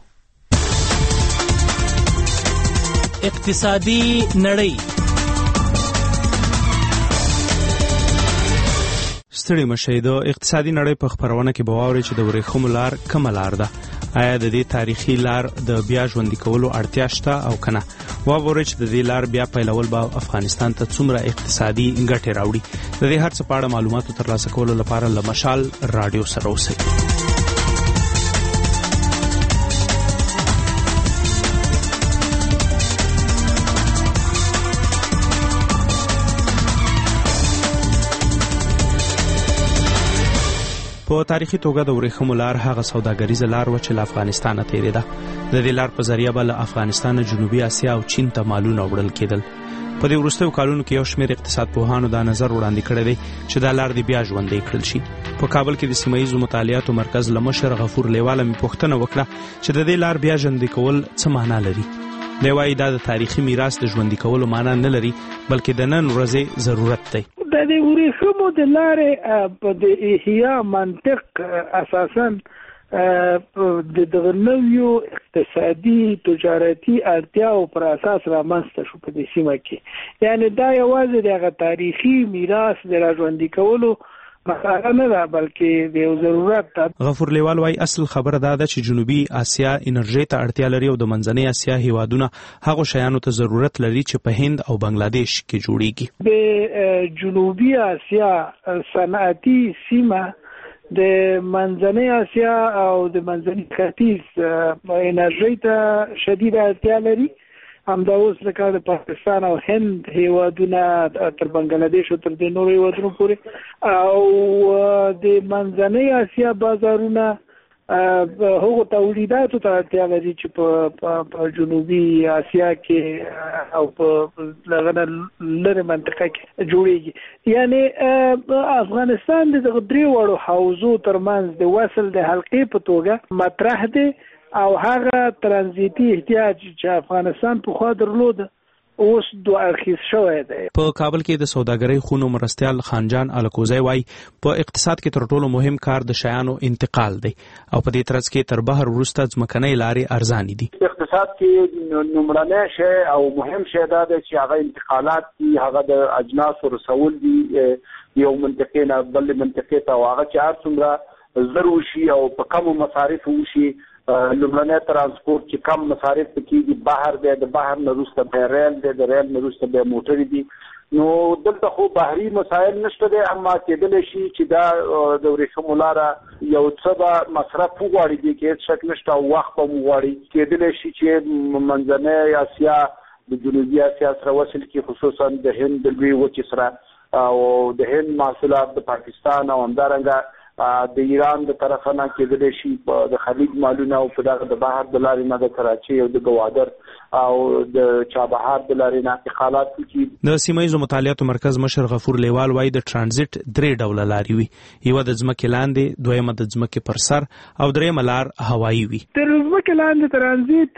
S7: اقتصادي نړۍ.
S5: ستړي مشئ د اقتصادي نړۍ په خبرونه کې به واورئ چې د ورېښمو لار کومه لار ده، آیا د دې تاریخي لار د بیا ژوندي کولو اړتیا شته او که نه. واورئ چې د دې لار بیا پیلول به افغانستان ته څومره اقتصادي ګټې راوړي. د دې هر څه په اړه معلوماتو ترلاسه کولو لپاره له مشال راډیو سره اوسئ. په تاریخي توګه د ورېښمو لار هغه سوداګریزه لار وه چې له افغانستانه تېرېده. د دې لار په ذریعه به له افغانستانه جنوبي اسیا او چین ته مالونه وړل کېدل. په دې وروستیو کالونو کې یو شمېر اقتصاد پوهانو دا نظر وړاندې کړی دی چې دا لار دې بیا ژوندی کړل شي. په کابل کې د سیمه ییزو مطالعاتو مرکز له مشر غفور لیواله مې پوښتنه وکړه چې د دې لار بیا ژوندی کول څه معنا لري. دی وایي دا د تاریخي میراث د ژوندي کولو معنا نه لري بلکې د نن ورځې ضرورت دی.
S11: د دې ورېښمو د لارې په د احیا منطق اساساً د دغه نویو اقتصادي تجارتي اړتیاو پر اساس رامنځته شو په دې سیمه کې. یعنی دا یوازې د هغه تاریخي میراث د راژوندي کولو مسله نه ده بلکې د یو ضرورت ده.
S5: غفور لیوال وایي اصل خبره دا ده چې جنوبي اسیا انرژي ته اړتیا لري او د منځنۍ اسیا هیوادونه هغو شیانو ته ضرورت لري چې په هند او بنگلاديش کې جوړیږي.
S11: د جنوبي اسیا صنعتي سیمه د منځنۍ اسیا او د منځني ختیځ انرژي ته شدید اړتیا لري. همدا اوس لکه د پاکستان او هند هیوادونه تر بنگلاديش او تر د نورو هیوادونو پورې او د منځنۍ اسیا بازارونه هغو تولیداتو ته اړتیا لري چې په جنوبي اسیا کې او په لغنه لرې منطقه کې جوړیږي. یعنی افغانستان د دغه درې وړو حوزو ترمنځ د وصل د حلقې په توګه مطرح دی او هغه ترانزیتي احتیاج چې افغانستان په خوا درلود اوس دوه اړخیز شوی دی.
S5: په کابل کې د سوداګرۍ خونو مرستیال خانجان الکوزی وایي په اقتصاد کې تر ټولو مهم کار د شیانو انتقال دی او په دې ترڅ کې تر بهر وروسته ځمکنۍ لارې ارزانې دي.
S13: اقتصاد کې لومړنی شی او مهم شی دا دی چې هغه انتقالات دي، هغه د اجناسو رسول دي یو منطقې نه بل منطقې ته، او هغه چې هر څومره زر وشي او په کمو مصارفو وشي. لومړنی ترانسپورت چې کم مصارف کېږي بهر دی، د بهر نه وروسته بیا ریل دی، د ریل نه وروسته بیا موټرې دي. نو دلته خو بهري مسایل نشته دی، اما کېدلی شي چې دا د ورېښمو لاره یو څه به مصرف وغواړي، دې کې هېڅ شک نشته او وخت به وغواړي. کېدلی شي چې منځنۍ اسیا د جنوبي اسیا سره وصل کړي، خصوصا د هند د لویې وچې سره، او د هند محصولات د پاکستان او همدارنګه د ایران د طرفه نه کېدلی شي د خلیج مالونه او په دغه د بهر د لارې نه د کراچۍ او د ګوادر او د چابهار د لارې نه انتقالات وکړي.
S5: د سیمه ییزو مطالعاتو مرکز مشر غفور لیوال وایي د ترانزیت درې ډوله لارې وي، یوه د ځمکې لاندې، دویمه د ځمکې پر سر او درېیمه لار هوایي وي.
S11: د ځمکې لاندې ترانزیت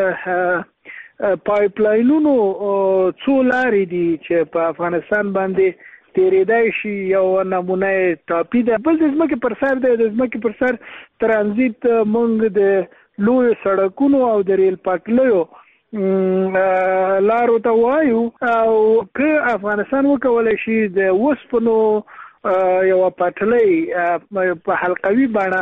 S11: د پایپ لاینونو څو لارې دي چې په افغانستان باندې تیریدای شي. یو نمونه ټاپي ده، بل د ځمکې پر سر دی. د ځمکې پر سر ترانزیت موږ د لویو سړکونو او د ریل پټلیو لارو ته وایو، او که افغانستان وکولی شي د اوسپنو یوه پټلۍ په حلقوي بڼه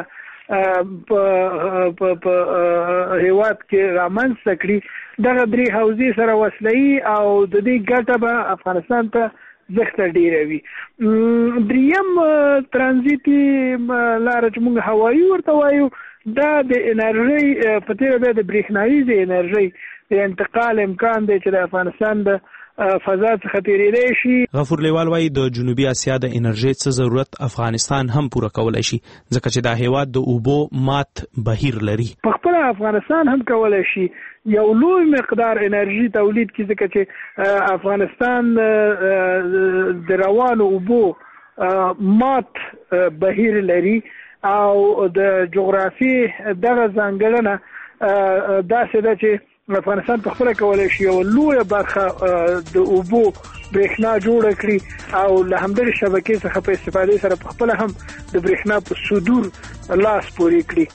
S11: په هیواد کې رامنځته کړي، دغه درې حوزې سره وصلوي او د دې ګټه به افغانستان ته زخته ډیره وي. دریم ترانزیتي لاره چې موږ هوایي ورته وایو، دا د انرژۍ په تېره بیا د برېښنایي انرژۍ د انتقال امکان دی چې د افغانستان د فضا څخه تېرېدی شي.
S5: غفور لیوال وایي د جنوبي اسیا د انرژۍ څه ضرورت افغانستان هم پوره کولی شي، ځکه چې دا هیواد د اوبو مات بهیر لري.
S11: په خپله افغانستان هم کولی شي یو لوی مقدار انرژي تولید کړي، ځکه چې افغانستان د روانو اوبو مات بهیر لري او د جغرافي دغه ځانګړنه داسې ده چې افغانستان په خپله کولی شي یو لویه برخه د اوبو برېښنا جوړه کړي او له همدغې شبکې څخه په استفادې سره په خپله هم د برېښنا په صدور لاس پورې کړي.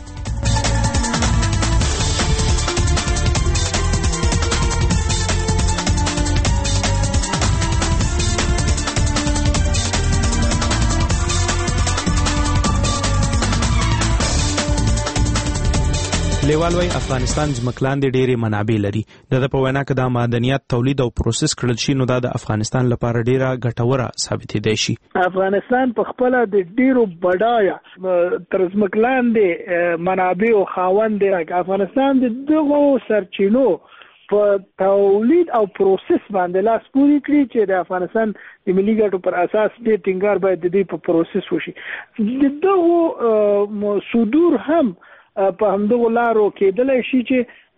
S5: لیوال وایي افغانستان ځمکلاندې ډېرې منابع لري. د ده په وینا که دا معدنیات تولید او پروسس کړل شي نو دا د افغانستان لپاره ډېره ګټوره ثابتېدی شي.
S11: افغانستان په خپله د ډېرو بډایه تر ځمکلاندې منابعو خاوند دی. افغانستان د دغو سرچینو په تولید او پروسس باندې لاس پوري کړی چې د افغانستان د ملي ګټو پر اساس د ټینګار باید د دې په پروسس وشي. دغه صدور هم په همدغه لارو کېدلی شي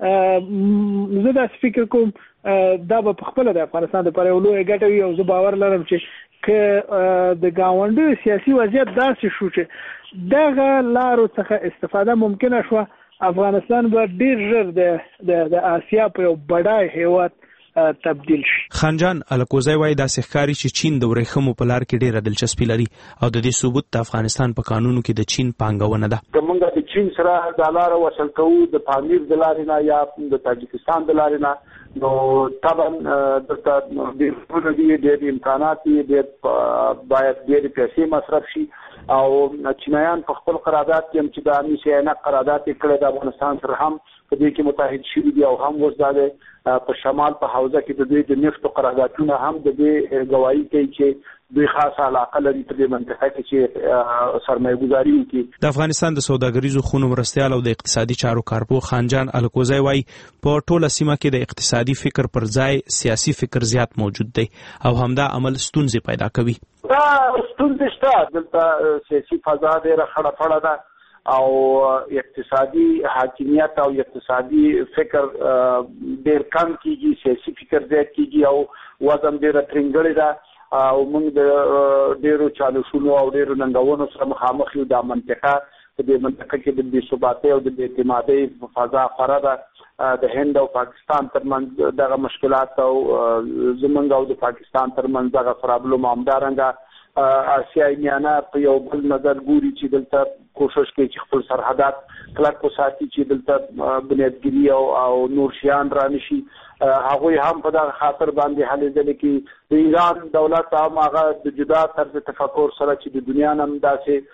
S11: چې زه داسې فکر کوم دا به په خپله د افغانستان دپاره یو لویه ګټه وي او زه باور لرم چې که د ګاونډیو سیاسي وضعیت داسې شو چې دغه لارو څخه استفاده ممکنه شوه، افغانستان به ډېر ژر د آسیا په یو بډای هیواد تبدیل شي.
S5: خانجان الکوزی وایي داسې ښکاري چې چین د ورېښمو په لار کې ډېره دلچسپي لري او د دې ثبوت د افغانستان په قانونو کې د چین پانګونه ده.
S13: که موږ د چین سره دا لاره وصل کوو د پامیر د لارې نه یا د تاجکستان د لارې نه، نو طبعا دلته ډېر دي ډېر امکانات دي، ډېر باید ډېرې پیسې مصرف شي او چینایان په خپل قرارداد کې هم چې د امني سیانه قرارداد یې کړی د افغانستان سره هم په دې کې متحد شوي دي او هم اوس دا په شمال په حوزه کې د دوی د نفتو قراردادونه هم د دې ګواهي کوي چې دوی خاصه علاقه لري په دې منطقه کې چې سرمایه ګزاري وکړي.
S5: د افغانستان د سوداګریزو خونو مرستیال او د اقتصادي چارو کارپو خانجان الکوزی وایي په ټوله سیمه کې د اقتصادي فکر پر ځای سیاسي فکر زیات موجود دی او همدا عمل ستونزې پیدا کوي.
S13: دا ستونزې شته، دلته سیاسي فضا ډېره خړه پړه ده او اقتصادي حاکمیت او اقتصادي فکر ډېر کم کیږي، سیاسي فکر زیات کیږي او وزن ډېره ترنګړې ده او موږ د ډېرو چالشونو او ډېرو ننګونو سره مخامخ یو. دا منطقه په دې منطقه کې د بې ثباتۍ او د بې اعتمادۍ فضا خوره ده، د هند او پاکستان ترمنځ دغه مشکلات او زمونږ او د پاکستان ترمنځ دغه پرابلم همدارنګه آسیایي میانه په یو بل نظر ګوري چې دلته کوشش کوي چې خپل سرحدات کلک وساتي چې دلته بنیادګري او او نور شیان را نشي. هغوی هم په دغه خاطر باندې هلې ځلې کې د ایران دولت هم هغه د جدا طرز تفکر سره چې د دنیا نه هم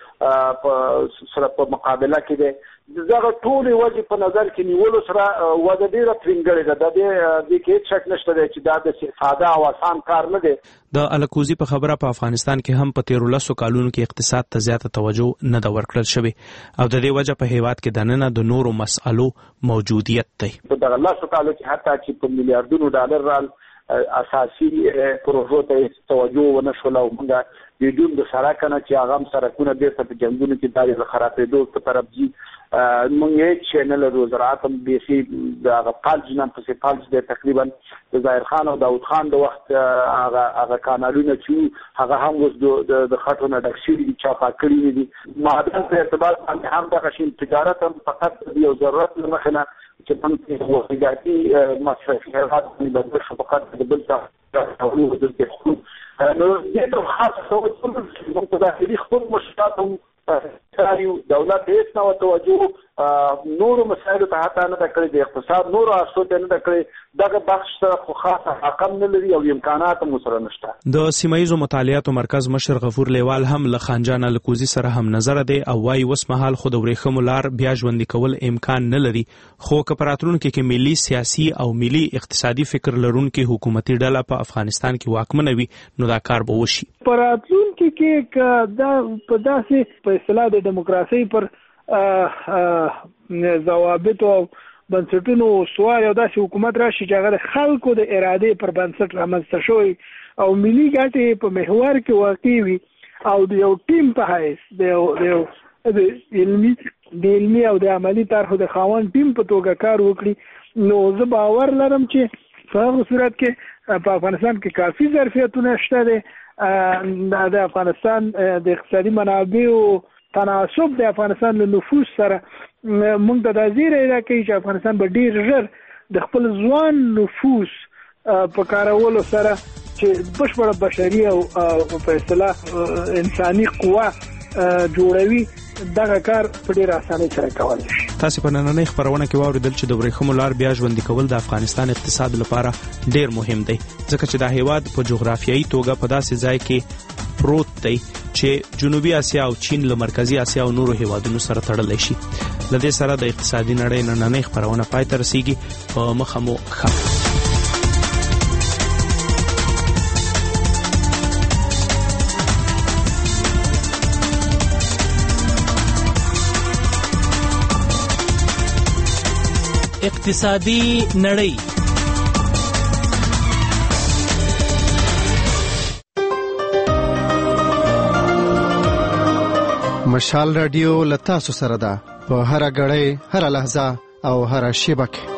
S13: داسې سره په مقابله کې دی، دغه ټولې وجې په نظر کې نیولو سره وضع ډېره ترنګړې ده. د دې کې هېڅ شک نشته دی چې دا د ساده او اسان کار نه دی.
S5: د الکوزي په خبره په افغانستان کې هم په تیرو لسو کالونو کې اقتصاد ته زیاته توجه نه ده ورکړل شوې او د دې وجه په هیواد کې دننه د نورو مسألو موجودیت دی.
S13: په دغه لسو کالو کې حتی چې په میلیارډونو ډالر رال اساسي پروژو ته توجه ونه شوله او موږ بدون د سړک نه چې هغه هم سړکونه بېرته په جنګونو کې داري د خرابېدو په طرف ځي. موږ هېڅ شی نه لرو، زراعت هم بیخي د هغه فلج نه پسې فلج دی. تقریبا د ظاهر خان او داود خان د وخت هغه هغه کانالونه چې هغه هم اوس د خټو نه ډک شوي دي، چاپا کړي دي. معدن په اعتبار باندې هم دغه شی تجارت هم فقط د یو ضرورت له مخې نه چې موږ وارداتي مصرفیات بدل شو فقط د بل څه او د دې خو نو دې خاصه څه موږ په داخلي خپل مشکلات هم کاریو. دولت هیڅ نه توجه نورو مسایلو ته حتی نه کړی، د اقتصاد نورو اصولو ته نه کړی. دغه بخش سره خو خاصه حقم نه لري او امکانات هم سره نشته.
S5: د سیمایي مطالعاتو مرکز مشر غفور لیوال هم له خانجان الکوزي سره هم نظر دی او وايي اوس مهال خو د ورېښمو لار بیا ژوندي کول امکان نه لري، خو که په راتلونکي کې ملي سیاسي او ملي اقتصادي فکر لرونکي حکومتي ډله په افغانستان کې واکمنه وي نو دا کار به وشي.
S11: په راتلونکي کې که دا په داسې په اصطلاح د دیموکراسۍ پر ضوابطو او بنسټونو استوار یو داسې حکومت راشي چې هغه د خلکو د ارادې پر بنسټ رامنځته شوی او ملي ګټې په محور کې واقع وي او د یو ټیم په حیث د یو علمي د علمي او د عملي طرحو د خاوند ټیم په توګه کار وکړي، نو زه باور لرم چې په هغه صورت کې په افغانستان کې کافي ظرفیتونه شته دي. د افغانستان د اقتصادي منابعو تناسب د افغانستان له نفوس سره موږ ته دا زیری راکوي چې افغانستان به ډېر ژر د خپل ځوان نفوس په کارولو سره چې بشپړه بشري او په اصطلاح انساني قوه جوړوي دغه کار په ډېر اسانۍ سره کولی شي.
S5: تاسو په نننۍ خبرونه کې واوریدل چې د ورېښمو لار بیا ژوندي کول د افغانستان اقتصاد لپاره ډېر مهم دی ځکه چې دا هیواد په جغرافیایي توګه په داسې ځای کې پروت دی چې جنوبي اسیا او چین له مرکزی اسیا او نورو هیوادونو سره تړلی شي. له دې سره د اقتصادي نړۍ نننۍ خبرونه پای ته رسیږي. په مخه مو ښه.
S7: اقتصادي نړۍ
S2: مشال رادیو لتا سره ده په هر غړې هر لحظه او هر شیبه کې